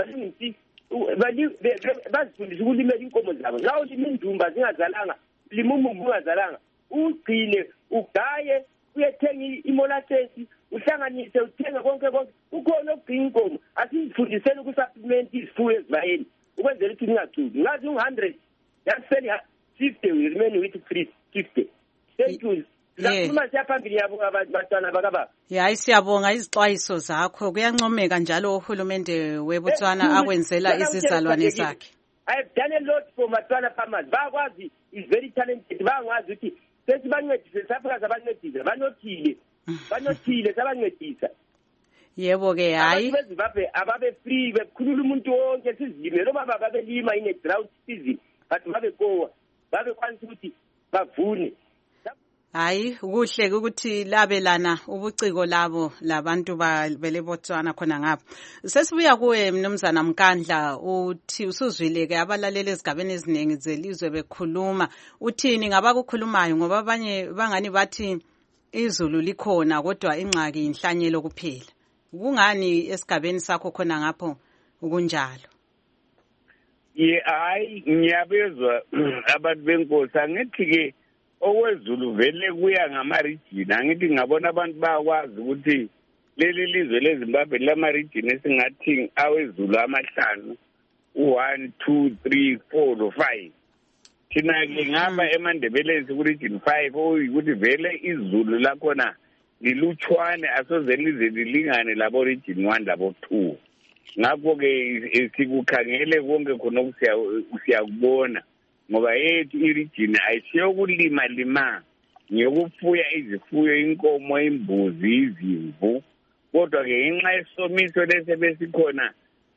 bazifundisa ukulimela inkomo zabo. Lawo lima indumba zingazalanga lima umumbu ungazalanga ugcine ugaye uyethenga imolasesi uhlanganise uthenga konke ukhona okugcina inkomo asizifundiseni ukusupplement izifuyo ezibayeni ukwenzela ukuthi ingacuki ngazi 100 yaseli 50 we remain with 50. Thank you. Lakhuluma siyaphambili yabo abantwana bakababa. Hayi siyabonga izixwayiso zakho kuyancomeka njalo uhulumende weBotswana akwenzela izizalwane zakhe. I have done a lot for Botswana farmers. Bakwazi is very talented. Bakwazi ukuthi sesibancedise safika abancedise banothile sabancedisa. Yebo ke hayi beZimbabwe ababe free bekhulula umuntu wonke sizime noma babelima in a drought season but babe kwanisa ukuthi bavune. Hayi kuhle ukuthi labelana ubuciko labo labantu bele Botswana khona ngapha. Sesibuya kuwe mnumzana Mkandla uthi usuzwile ke abalaleli ezigabeni eziningi zelizwe bekhuluma uthini ngabakukhulumayo ngoba abanye bangani bathi izulu likhona kodwa ingxaki inhlanyelo kuphela. Kungani esigabeni sakho khona ngapho ukunjalo? Hayi ngiyabezwa abantu benkosi angithi ke okwezulu vele kuya ngamarijini angithi ngabona abantu bayakwazi ukuthi leli lizwe leZimbabwe lama-region esingathi awezulu amahlanu 1 2 3 4 lo 5 thina-ke ngapha eMandebeleni ku-region 5 oyikuthi vele izulu lakhona lilutshwane asoze lize lilingane labo region 1 labo 2 ngakho-ke sikukhangele konke khona siyakubona ngoba yethu i-region ayisiyokulima lima ngiyokufuya izifuyo inkomo imbuzi izimvu kodwa-ke ngenxa yesomiso lesebesikhona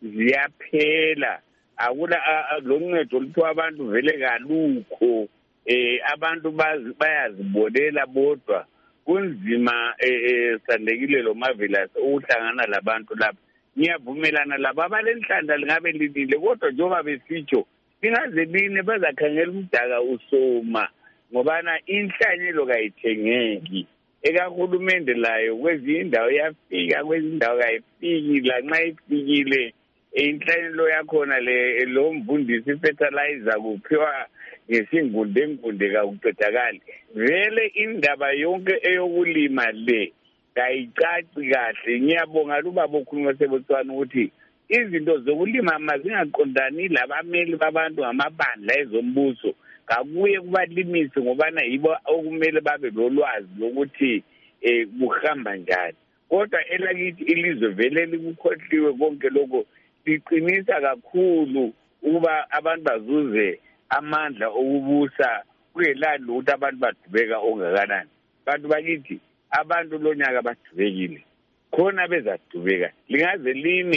ziyaphela akula lo ncedo oluthiwa abantu vele kalukho abantu bayazibonela bodwa kunzima sandekile lo Marvelous ukuhlangana labantu lapha ngiyavumelana labo abalenhlanhla lingabe linile kodwa njengoba besitsho lingaze line bazakhangela umdaka usoma ngobana inhlanyelo kayithengeki ekahulumende layo kwezinye indawo yafika kwezinye indawo kayifiki lanxa ifikile inhlanyelo yakhona lo mvundisi fertilizer kuphiwa ngesingunde kakuqedakali vele indaba yonke eyokulima le kayicaci kahle ngiyabonga lubaba okhuluma seBotswana ukuthi izinto zokulima mazingaqondani labameli babantu ngamabandla ezombuso kakuye kubalimisi ngobana yibo okumele babe lolwazi lokuthi kuhamba njani kodwa elakithi ilizwe vele likukhohliwe konke lokho liqinisa kakhulu ukuba abantu bazuze amandla okubusa kuyelani ukuthi abantu badubeka ongakanani bantu bakithi abantu lonyaka badubekile khona bezadubeka lingaze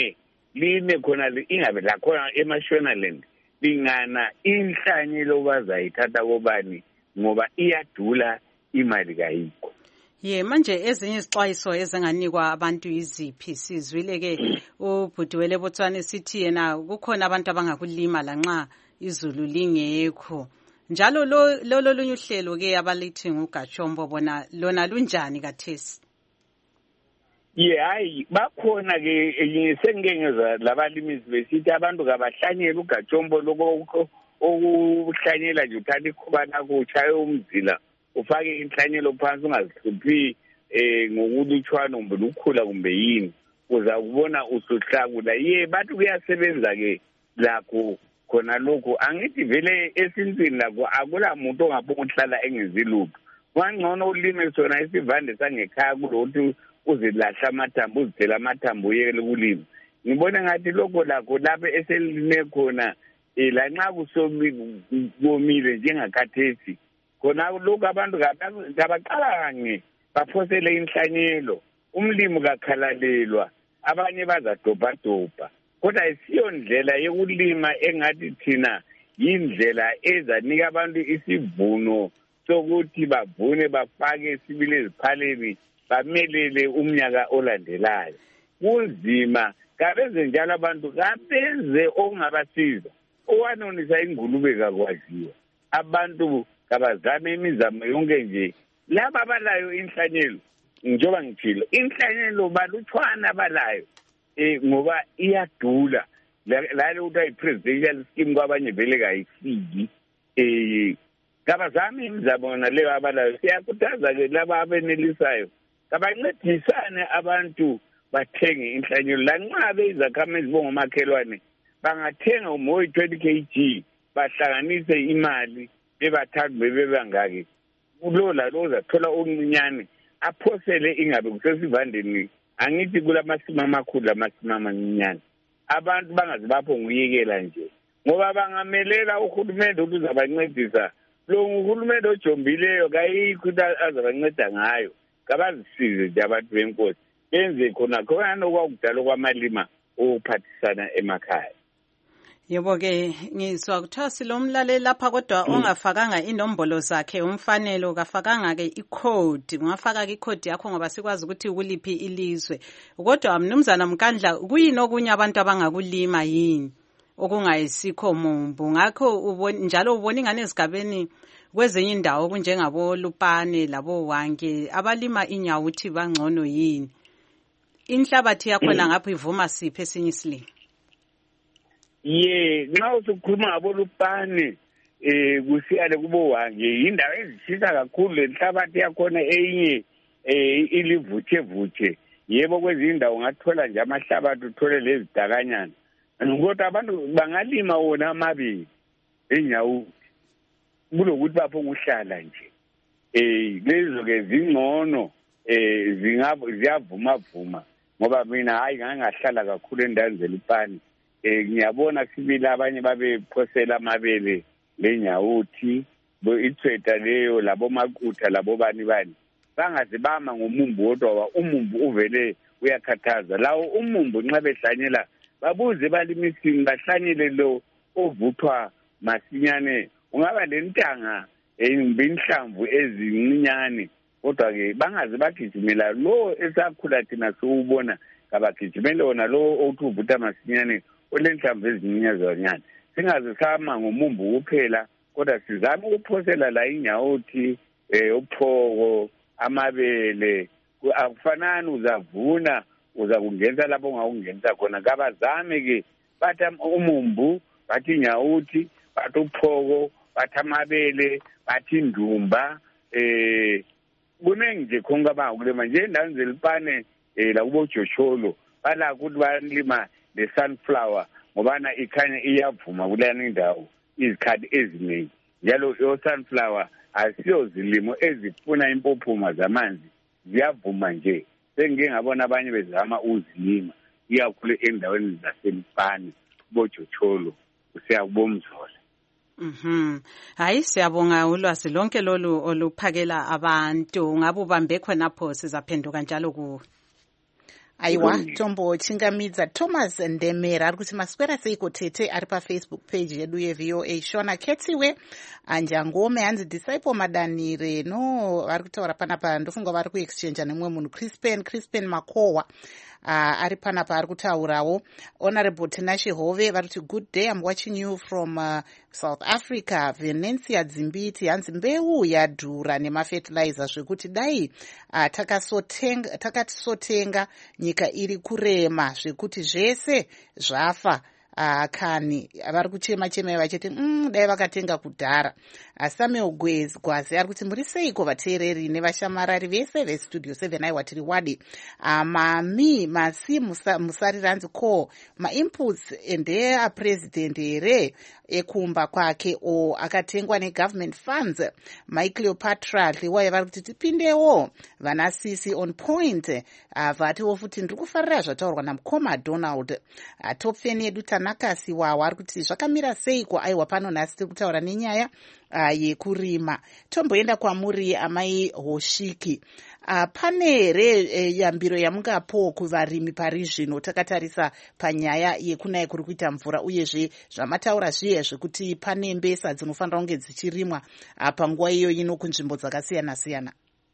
line khona ingabe lakhona eMashonaland lingana inhlanyelo bazayithatha kobani ngoba iyadula imali kayikho manje ezinye izixwayiso ezinganikwa abantu iziphi sizwile ke ubhudiwele Botswana sithi yena kukhona abantu abangakulima lanxa izulu lingekho njalo lo lunye uhlelo ke abalithi nguGachombo bona lona lunjani kathesi hayi bakhona ke sengengeza labalimisi besithi abantu kabahlanyela uGachombo lokho okuhlanyela nje uthatha ikhuba lakho uchaye umzila ufake inhlanyelo phansi ungazihluphi ngokulutshwana kumbe lukhula kumbe yini uza kubona usuhlakula bathi kuyasebenza ke lakho khona lokho angithi vele esintwini lakho akula muntu ongabonga ukuhlala engezilutho kwangcono ulime sona isivande sangekhaya kulokuthi uzilahla amathambo uzithela amathambo uyekele ukulima ngibona ngathi lokho lakho lapho eselime khona lanxa kusomile njengakhathesi khona lokho abantu ngabaqala kanye baphosele inhlanyelo umlimi kakhalalelwa abanye bazadobhadobha kodwa ayisiyo ndlela yokulima engathi thina yindlela ezanika abantu isivuno sokuthi bavune bafake sibile eziphaleni bamelele umnyaka olandelayo kunzima kabenze njalo abantu kabenze okungabasiza owanonisa ingulube kakwaziwa abantu kabazame imizamo yonke nje laba abalayo inhlanyelo njengoba ngithilo inhlanyelo balutshwana abalayo ngoba iyadula lalo ukuthi ayi-presidential scheme kwabanye vele kayifiki kabazame imizamo naleyo abalayo siyakhuthaza-ke laba abenelisayo kabancedisane abantu bathenge inhlanyelo lanxa beyizakhamezi bongomakhelwane bangathenga umoyi 20 kg bahlanganise imali bebathathu bebebangaki lo lalo uzathola okuncinyane aphosele ingabe kusesivandeni angithi kulamasimu amakhulu amasimu amancinyane abantu bangazibapho nguyekela nje ngoba bangamelela uhulumende ukuthi uzabancedisa lo uhulumende ojombileyo kayikho ukuthi azabanceda ngayo kabazisize nje abantu benkosi benze khona okwakudala kwamalima ukuphathisana emakhaya yebo ke ngizwa kuthiwa silomlaleli lapha kodwa ongafakanga inombolo zakhe umfanelo kafakanga ke icode ungafaka ke icode yakho ngoba sikwazi ukuthi ukuliphi ilizwe kodwa mnumzana Mkandla kuyini okunye abantu abangakulima yini okungayisikho mumbu ngakho njalo ubona ingane ezigabeni kwezinye indawo kunjengabo Lupane labo Wange abalima inyawuthi bangcono yini inhlabathi yakhona ngapha ivuma siphe esinye isilimo nxa usukhuluma ngabo Lupane kusiyale kubo Wange indawo ezishisa kakhulu lenhlabathi yakhona eyinye ilivuthevuthe yebo kwezinye indawo ungathola nje amahlabathi uthole lezi dakanyana kodwa abantu bangalima wona amabili enyawuthi kulokuthi baphonga uhlala nje lezo ke zingcono ziyavuma ngoba mina hayi ngangahlala kakhulu endaweni zelipani ngiyabona sibili abanye babephosela amabele lenyawuthi ithweta leyo labo makutha labo bani bangazibama ngomumbu wodwa umumbu uvele uyakhathaza lawo umumbu nxa behlanyela babuze balimisini bahlanyele lo ovuthwa masinyane ungaba lentanga inhlamvu ezincinyane kodwa ke bangaze bagijimela lo esakhula thina siwubona kabagijimele wona lo othi uvutha masinyane olenhlamvu ezincinyazanyana singaze sama ngomumbu kuphela kodwa sizame ukuphosela la inyawuthi uphoko amabele akufanani uzavuna uza kungenisa lapho ungakungenisa khona kabazame ke bathi umumbu bathi inyawuthi bathi uphoko bathi amabele bathi indumba kuningi nje khonke abakulima nje endaweni zelipane la kubo Josholo balakho ukuthi balima le sunflower ngobana ikhanya iyavuma kulana indawo izikhathi eziningi njalo sunflower asiyo zilimo ezifuna impophoma zamanzi ziyavuma nje sengike ngabona abanye bezama uzilima iyakhulu endaweni zaselipane kubo Josholo kusiya kubomzola. Hayi siyabonga ulwazi lonke lolu oluphakela abantu ngabe ubambe khonapho sizaphenduka njalo ku aiwa tombo chingamidza Thomas Ndemera ari kuti maswera seiko tete ari paFacebook page yedu yeVOA. Shona Ketsiwe Anjangome hanzi Disciple Madanire no vari kutaura panapa ndofunga vari kuexchange nemumwe munhu Crispin Makowa ari panapa ari kutaurawo. Honorable Tinashe Hove vari kuti good day, I'm watching you from South Africa. Venencia Dzimbiti hanzi mbeu yadhura nemafertilizer zvekuti dai takatisotenga nyika iri kurema zvekuti zvese zvafa. Kani vari kuchema vachiti dai vakatenga kudhara. Samuel Gwazi ari kuti muri seiko vateereri nevashamarari vese vestudio 7 aiwa tiri wadi masi musari ranzi ko mainputs ndeapresident here ekumba kwake o akatengwa negovernment funds. Cleopatra Liwaya vari kuti tipindewo vanasisi on point. Vatiwo futi ndiri kufarira zvataurwa namukoma Donald. Topfeni yedu Tanakasi wawo ari kuti zvakamira seiko aiwa pano nhasi tiri kutaura nenyaya yekurima. Tomboenda kwamuri amai Hoshiki. Pane here yambiro yamungapo kuvarimi pari zvino takatarisa panyaya yekunaya kuri kuita mvura uyezve zvamataura zviye zvekuti pane mbesa dzinofanira kunge dzichirimwa panguva iyo ino kunzvimbo dzakasiyana siyana?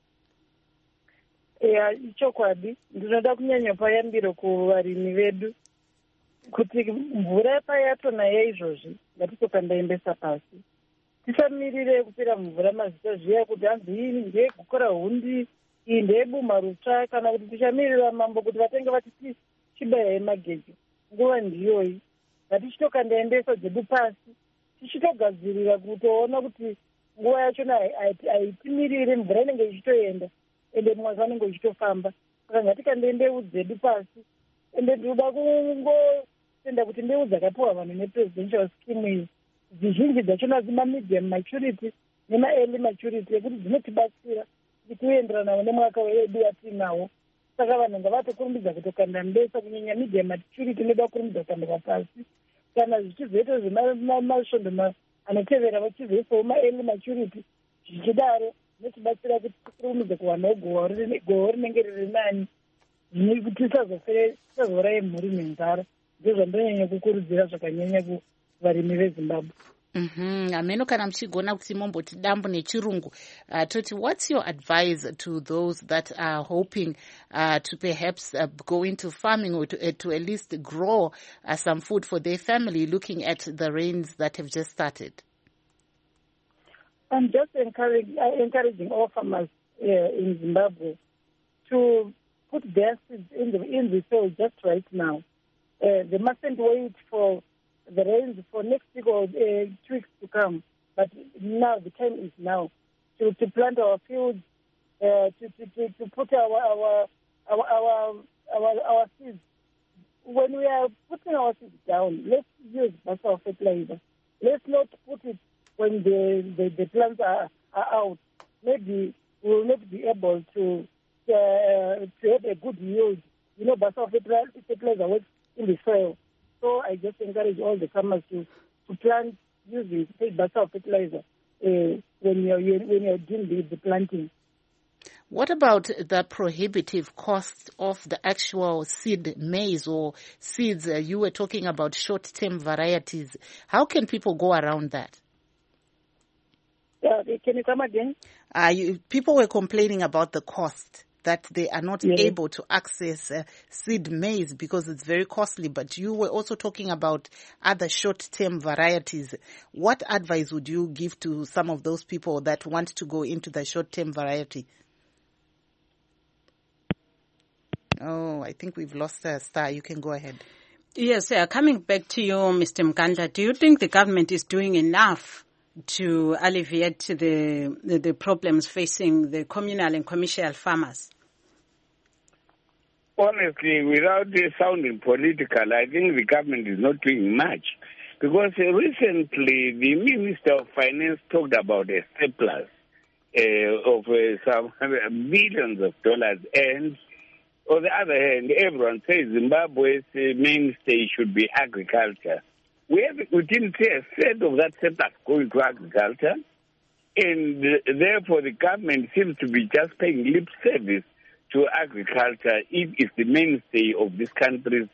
Ichokwadi ndinoda kunyanya payambiro kuvarimi vedu kuti mvura payatonaya izvozvi ngatitokandaembesa pasi, tisamirire kupera mvura mazita zviya kuti hanzi iyi ndeyegukora hundi iyi ndeyebuma rutsva, kana kuti tichamirira mambo kuti vatenge vatiti chibayai magejo. Nguva ndiyoyi ngatichitokandaembesa dzedu pasi, tichitogadzirira kutoona kuti nguva yachona haitimirire, mvura inenge ichitoenda ende mwaka anenge uchitofamba. Saka ngatikandae mbeu dzedu pasi. Ende ndinoda kungotenda kuti mbeu dzakapiwa vanhu nepresidential scheme iyi zizhinji dzachona dzima-medium maturity nema-early maturity ekuti dzinotibatsira kuti tienderana nemwaka wedu watinawo. Saka vanhu ngavatokurumbidza kutokanda mbesa kunyanya medium maturity inoda kurumbidza kukandirwa pasi. Kana zvichizoita zvemasvondo anotevera vachizoisawo ma-early maturity zvichidaro zvinotibatsira kuti tikurumbidze kuvanhu gohwo rinenge riri nani kuti tisazorai mhuri nenzara. Ndizvo zvandonyanya kukurudzira zvakanyanya kuvarimi veZimbabwe. Ameno kana muchigona kuti momboti dambu nechirungu toti what's your advice to those that are hoping to perhaps go into farming or to at least grow some food for their family, looking at the rains that have just started? I'm just encouraging all farmers in Zimbabwe to put their seeds in the soil just right now. They mustn't wait for the rains for next week or 2 weeks to come. But now the time is now to plant our fields, to put our our seeds. When we are putting our seeds down, let's use basal fertilizer. Let's not put it when the plants are out. Maybe we will not be able to have a good yield. Basal fertilizer works in the soil. So I just encourage all the farmers to plant using basal fertilizer when you're doing the planting. What about the prohibitive cost of the actual seed maize or seeds? You were talking about short-term varieties. How can people go around that? Can you come again? People were complaining about the cost, that they are not able to access seed maize because it's very costly. But you were also talking about other short-term varieties. What advice would you give to some of those people that want to go into the short-term variety? Oh, I think we've lost Star. You can go ahead. Yes, coming back to you, Mr. Mkandla, do you think the government is doing enough to alleviate the problems facing the communal and commercial farmers? Honestly, without sounding political, I think the government is not doing much. Because recently, the Minister of Finance talked about a surplus of some billions of dollars. And on the other hand, everyone says Zimbabwe's mainstay should be agriculture. We didn't see a third of that surplus going to agriculture. And therefore, the government seems to be just paying lip service to agriculture if it's the mainstay of this country's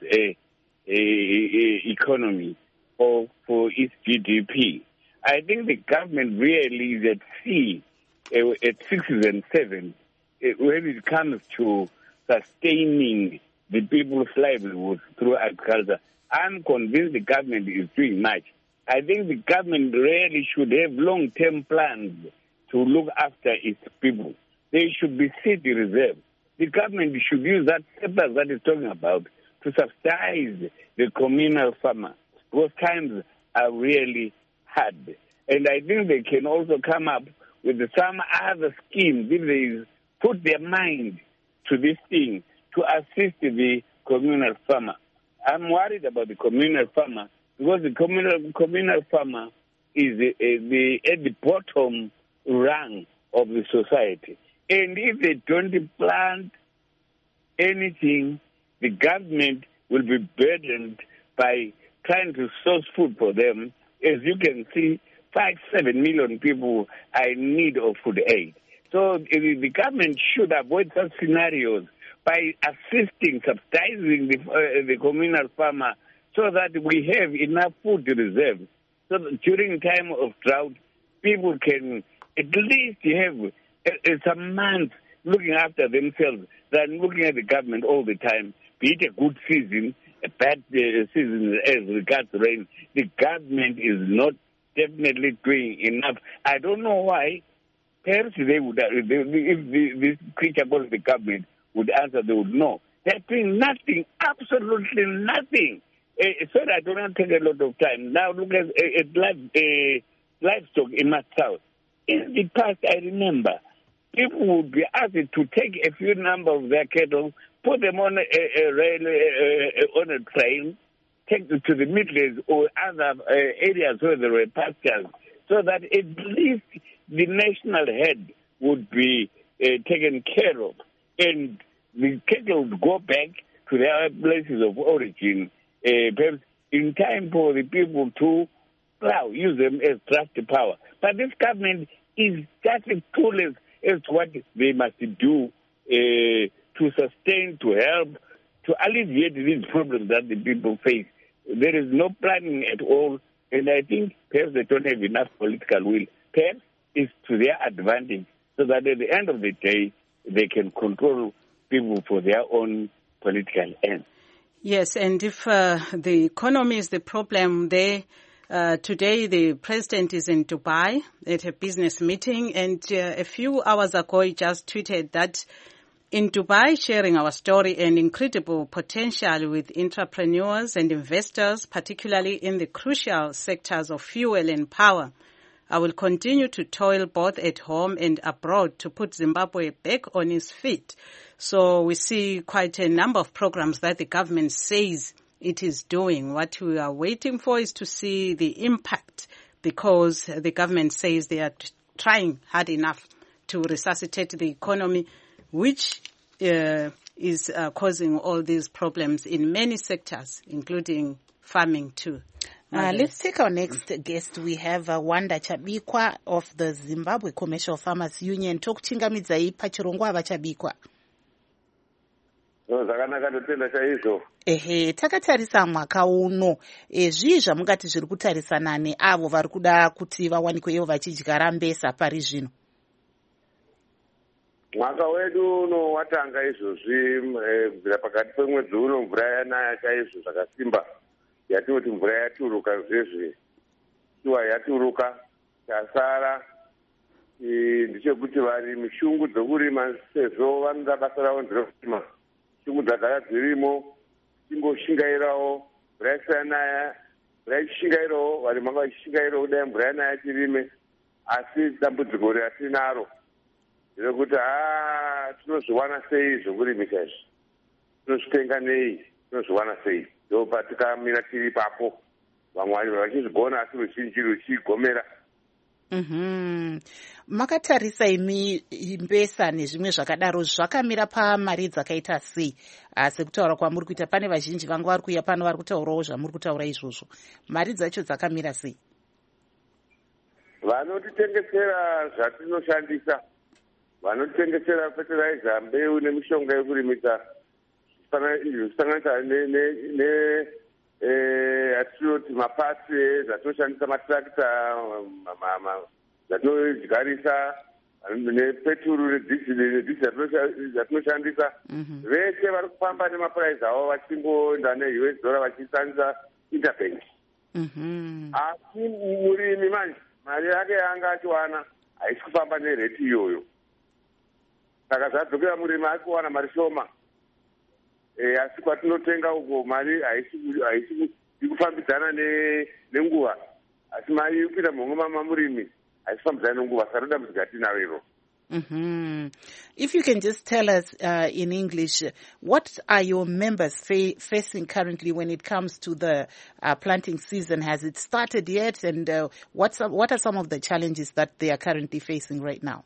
economy or for its GDP. I think the government really is at sea at 6s and 7s when it comes to sustaining the people's livelihoods through agriculture. I'm convinced the government is doing much. I think the government really should have long-term plans to look after its people. They should be city reserves. The government should use that surplus that it's talking about to subsidize the communal farmer. Those times are really hard. And I think they can also come up with some other schemes if they put their mind to this thing to assist the communal farmer. I'm worried about the communal farmer because the communal farmer is at the bottom rung of the society. And if they don't plant anything, the government will be burdened by trying to source food for them. As you can see, 5-7 million people are in need of food aid. So the government should avoid such scenarios by assisting, subsidizing the communal farmer so that we have enough food reserves. So that during time of drought, people can at least have some months looking after themselves than looking at the government all the time. Be it a good season, a bad season as regards rain, the government is not definitely doing enough. I don't know why. Perhaps they would, if this creature called the government would answer, they would know. They're doing nothing, absolutely nothing. Sorry, I don't want to take a lot of time. Now look at livestock in North South. In the past, I remember, people would be asked to take a few number of their cattle, put them on a rail, on a train, take them to the Midlands or other areas where there were pastures, so that at least the national head would be taken care of. And the cattle would go back to their places of origin, perhaps in time for the people to plow, use them as draft power. But this government is just clueless as to what they must do to sustain, to help, to alleviate these problems that the people face. There is no planning at all, and I think perhaps they don't have enough political will. Perhaps it's to their advantage, so that at the end of the day, they can control people for their own political ends. Yes, and if the economy is the problem there, today the president is in Dubai at a business meeting, and a few hours ago he just tweeted that in Dubai, sharing our story and incredible potential with entrepreneurs and investors, particularly in the crucial sectors of fuel and power. I will continue to toil both at home and abroad to put Zimbabwe back on its feet. So we see quite a number of programs that the government says it is doing. What we are waiting for is to see the impact, because the government says they are trying hard enough to resuscitate the economy, which is causing all these problems in many sectors, including farming too. Let's take our next guest. We have Wanda Chabikwa of the Zimbabwe Commercial Farmers Union. Tokuchingamidzai pachirongwa vachabikwa. Zvakanaka totenda chaizvo. Takatarisa mwaka uno, zvii zvamungati zviri kutarisana neavo vari kuda kuti vawanikwewo vachidyara mbesa pari zvino? Mwaka wedu uno watanga izvozvi kubvira pakati pemwedzi uno mvura yanaya chaizvo zvakasimba. Yatinoti mvura yaturuka zvezvi. Shuwa yaturuka, chasara ndechekuti varimi shungu dzokurima sezvo vanoda basa ravo nderokurima. Shungu dzagara dzirimo, chingoshingairawo, mvura isati yanaya, mvura ichishingairawo, varimi vanga vachishingairawo kudai mvura yanaya tirime, asi dambudziko ratinaro nderekuti tinozviwana sei zvokurimisa izvi? Tinozvitenga nei? Tinozviwana sei? Ndopatikamira tiri papo. Vamwe vachizvigona asi ruzhinji ruchigomera. Makatarisa imi mbesa nezvimwe zvakadaro zvakamira pamari dzakaita sei? Sekutaura kwamuri kuita pane vazhinji vanga vari kuuya pano vari kutaurawo zvamuri kutaura izvozvo. Mari dzacho dzakamira sei? Vanotitengesera zvatinoshandisa, vanotitengesera fertilizer, mbeu nemishonga yekurimisa zvisanganisa atinoti mapasi zvatinoshandisa, matrakita, zvatodyarisa, nepeturu nedhizili zvatinoshandisa, vese vari kufamba nemapuraizi avo vachingoenda neUS dollar vachishandisa interbank. Asi murimi manje mari yake yanga achiwana haisi kufamba nereti iyoyo, saka zvadzokera murimi ari kuwana mari shoma. Asi kwatinotenga uko mari haisi kufambidzana nenguva, asi mari iri kuita mhomho mamurimi haisi kufambidzana nenguva, saka rodambudzika tinaro iro. If you can just tell us in English, what are your members facing currently when it comes to the planting season? Has it started yet? And what are some of the challenges that they are currently facing right now?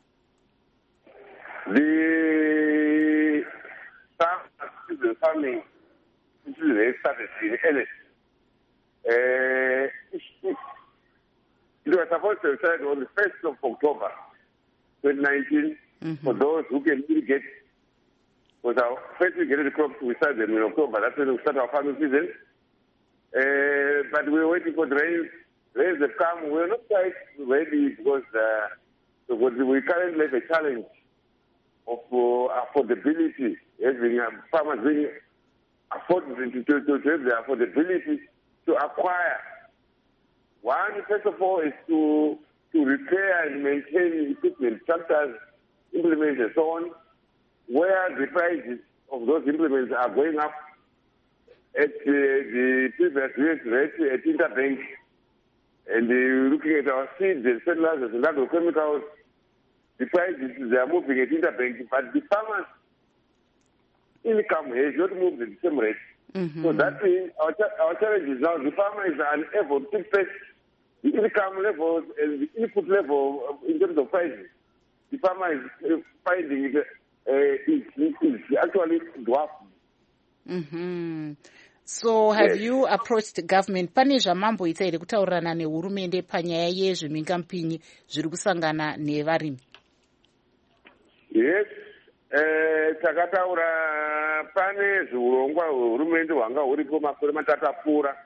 The farming started in earnest. It was supposed to start on the 1st of October 2019 for those who can irrigate. Because our first irrigated crops, we start them in October. That's when we start our farming season. But we were waiting for the rains. Rains have come. We are not quite ready because we currently have a challenge of affordability. Having farmers being affordable to have the affordability to acquire. One, first of all, is to repair and maintain equipment, tractors, implements, and so on, where the prices of those implements are going up at the previous rate at interbank, and looking at our seeds and fertilizers and agrochemicals, the prices they are moving at interbank, but the farmers' income has not moved at the same rate. So that means our challenge is now the farmer is unable to face the income level and the input level in terms of prices. The farmer is finding it is actually dwarfed. So have you approached the government? Pane zvamamboita here kutaurirana nehurumende panyaya yezvemhingamupinyi zviri kusangana nevarimi? Yes, takataura pane zviurongwa hwehurumende hwanga huripo makore matatu apfuura.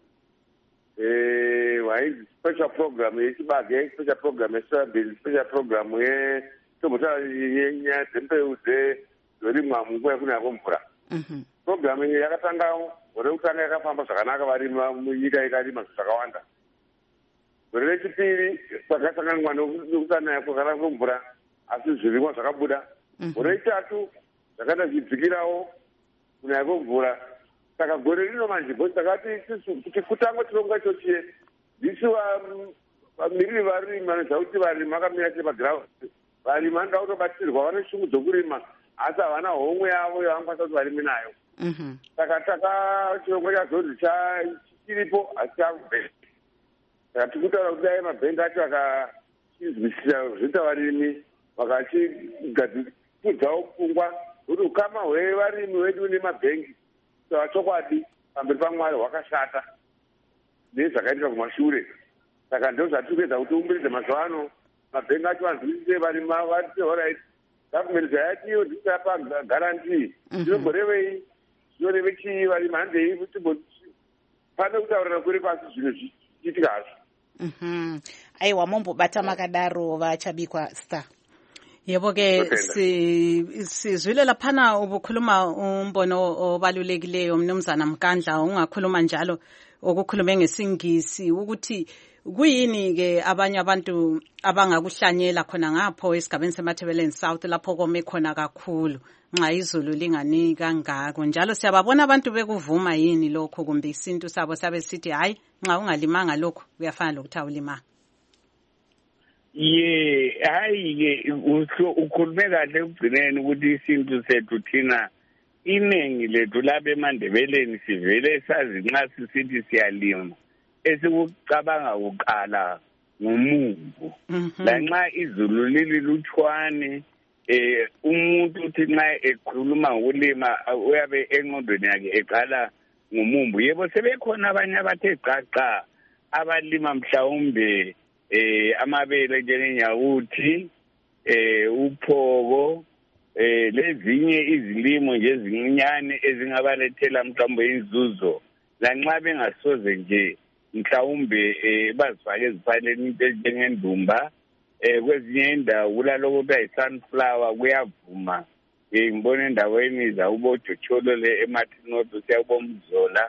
Hwainzi special program yechibage, special program yesoyabhini, special program yetomota yenyaya dzembeu dzorimwa munguva yekunaya mvura. Program iyi yakatangawo gore kutanga yakafamba zvakanaka, varima munyika ikarima zvakawanda. Gore rechipiri kwakasanganwa nokusanaya kwakanaka kwemvura asi zvirimwa zvakabuda. Gore rechitatu zvakaita zvidzikirawo kunaya kwemvura. Saka gore rino manje takati kuti kutanga tironga ichochiye ndisu vamiriri varimi vanoziva kuti varimi vakamira chepagiraundi. Varimi vanoda kutobatsirwa, vane shungu dzokurima asi havana homwe yavo yavangakwanisa kuti varimi nayo. Saka chirongwa chazonzi chiripo asi chakubhenda. Saka tiri kutaura kuti dai mabhendi acho akachizwisisa zvoita varimi vakachigadzikudzawo pfungwa kuti ukama hwevarimi vedu nemabhengi chokwadi pamberi paMwari hwakashata nezvakaitika kumashure. Saka ndo zvatiri kuedza kuti umbiridze mazuva ano mabhengi acho vanzwisise varimi vati alright gavhumenti zvayatiyo tisapa garantii zvinomborevei zvinoreve chii varimi handei pane kutaurira kuri pasi zvinhu zvichiitika hazvo. Aiwa mombobata makadaro vachabikwa Star. Yebo-ke sizwile laphana ubukhuluma umbono obalulekileyo Mnumzana Mkandla, ungakhuluma njalo okukhulume ngesingisi ukuthi kuyini-ke abanye abantu abangakuhlanyela khona ngapho esigabeni seMathebeleni South lapho kome khona kakhulu nxa izulu lingani kangako, njalo siyababona abantu bekuvuma yini lokho kumbe isintu sabo sabe sithi hayi nxa ungalimanga lokho kuyafana lokuthi awulimanga. Hayi-ke ukhulume kahle ekugcineni ukuthi isintu sethu thina iningi lethu lapha eMandebeleni sivele sazi nxa sisithi siyalima esikucabanga kuqala ngumumbu. Lanxa izulu lililutshwane umuntu uthi nxa ekhuluma ngokulima uyabe engqondweni yakhe eqala ngumumbu. Yebo sebekhona abanye abathe qaqa abalima mhlawumbe amabele njengenyawuthi uphoko lezinye izilimo nje ezincane ezingabalethela mhlawumbe inzuzo lanxa bengasoze nje mhlawumbe bazifake eziphaleni into enjengendumba. Kwezinye indawo kulaloko kuthiwa yi-sunflower kuyavuma. Ngibona endaweni zawubojotholole eMartinot siyabomzola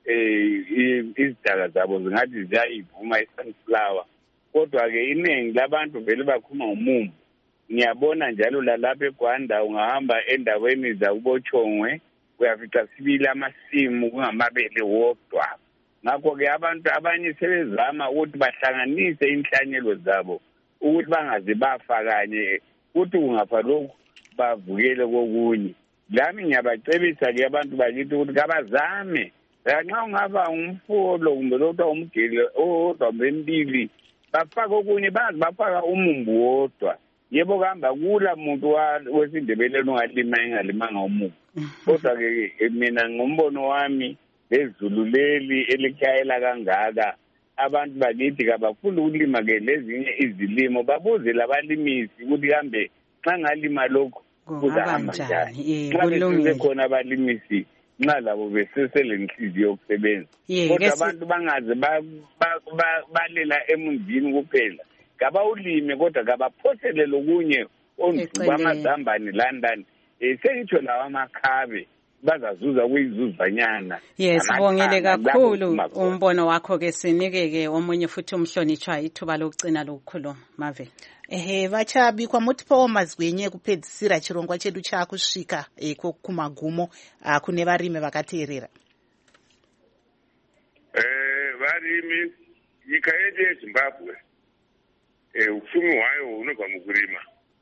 izidaka zabo zingathi ziyayivuma i-sunflower. Kodwa-ke iningi labantu vele bakhuluma ngomumbu. Ngiyabona njalo lalapha eGwanda ungahamba endaweni zawubochongwe uyafica sibili amasimu kungamabele wodwa. Ngakho-ke abantu abanye sebezama ukuthi bahlanganise inhlanyelo zabo ukuthi bangaze bafa kanye ukuthi kungafa lokhu bavukele kokunye. Lami ngiyabacebisa-ke abantu bakithi ukuthi kabazame nxa ungaba umfolo kumbe lokuthiwa umgele owodwa mbembili bafaka okunye bazi bafaka umumbu wodwa. Yebo kuhamba kula muntu wesindebeleni ungalima engalimanga umumbu. Kodwa-ke mina ngombono wami lezulu leli elikhayela kangaka abantu bakithi kabafuni ukulima-ke lezinye izilimo babuze labalimisi ukuthi kambe xa ngalima lokhu kuzahamba njani. Xa besuze khona abalimisi nxa labo beseselenhliziyo yokusebenza. Kodwa abantu bangaze balela emunzini kuphela. Kabawulime kodwa kabaphosele lokunye onduba amazambane landani. Sengitsho lawa amakhabe bazazuza kuyizuzanyana. Yes, sibongile kakhulu umbono wakho-ke. Sinike-ke omunye futhi umhlonitshwa ithuba lokucina lokukhuluma Marvel. Vachabikwa mutipawo mazwi ekupedzisira chirongwa chedu chakusvika kumagumo kune varimi vakateerera. Varimi nyika yedu yeZimbabwe upfumi hwayo hunobva mukurima.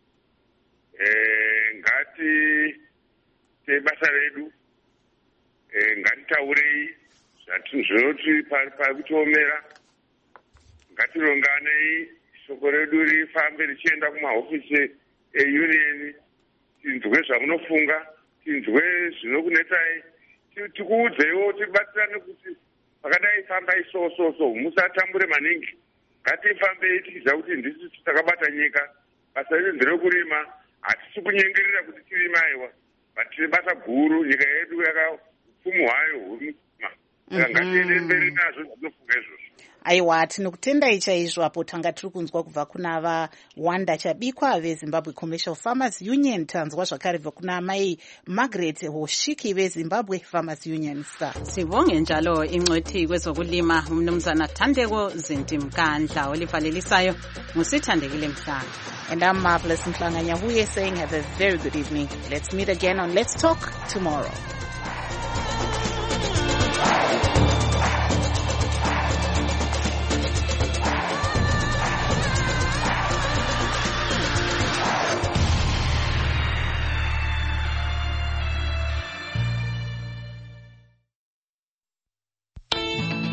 Ngati basa redu ngatitaurei zvinoti parikutomera. Ngatironganei shoko redu rifambe richienda kumahofisi eunion. Tinzwe zvamunofunga, tinzwe zvinokunetai, tikuudzeiwo tibatsirane kuti pakadai fambai so musatambure maningi. Ngatifambei tichiziva kuti ndisu takabata nyika. Basa redu nderekurima, hatisi kunyengerera kuti tirime aiwa. Tine basa guru, nyika yedu upfumi hwayo hurima. Ngatiende mberi nazvo zvinofunga izvozvo. Aiwa, tinokutendai chaizvo apo tanga tiri kunzwa kubva kuna vaWanda Chabikwa veZimbabwe Commercial Farmers Union. Tanzwa zvakare kubva kuna mai Margaret Hoshiki veZimbabwe Farmers Union. Sibonge njalo ingcwethi kwezokulima uMnumzana Thandeko Zinti Mkandla olivalelisayo ngusithandekile Mhlanga. And I'm Marvelous Mhlanga-Nyahuye saying have a very good evening. Let's meet again on Let's Talk tomorrow.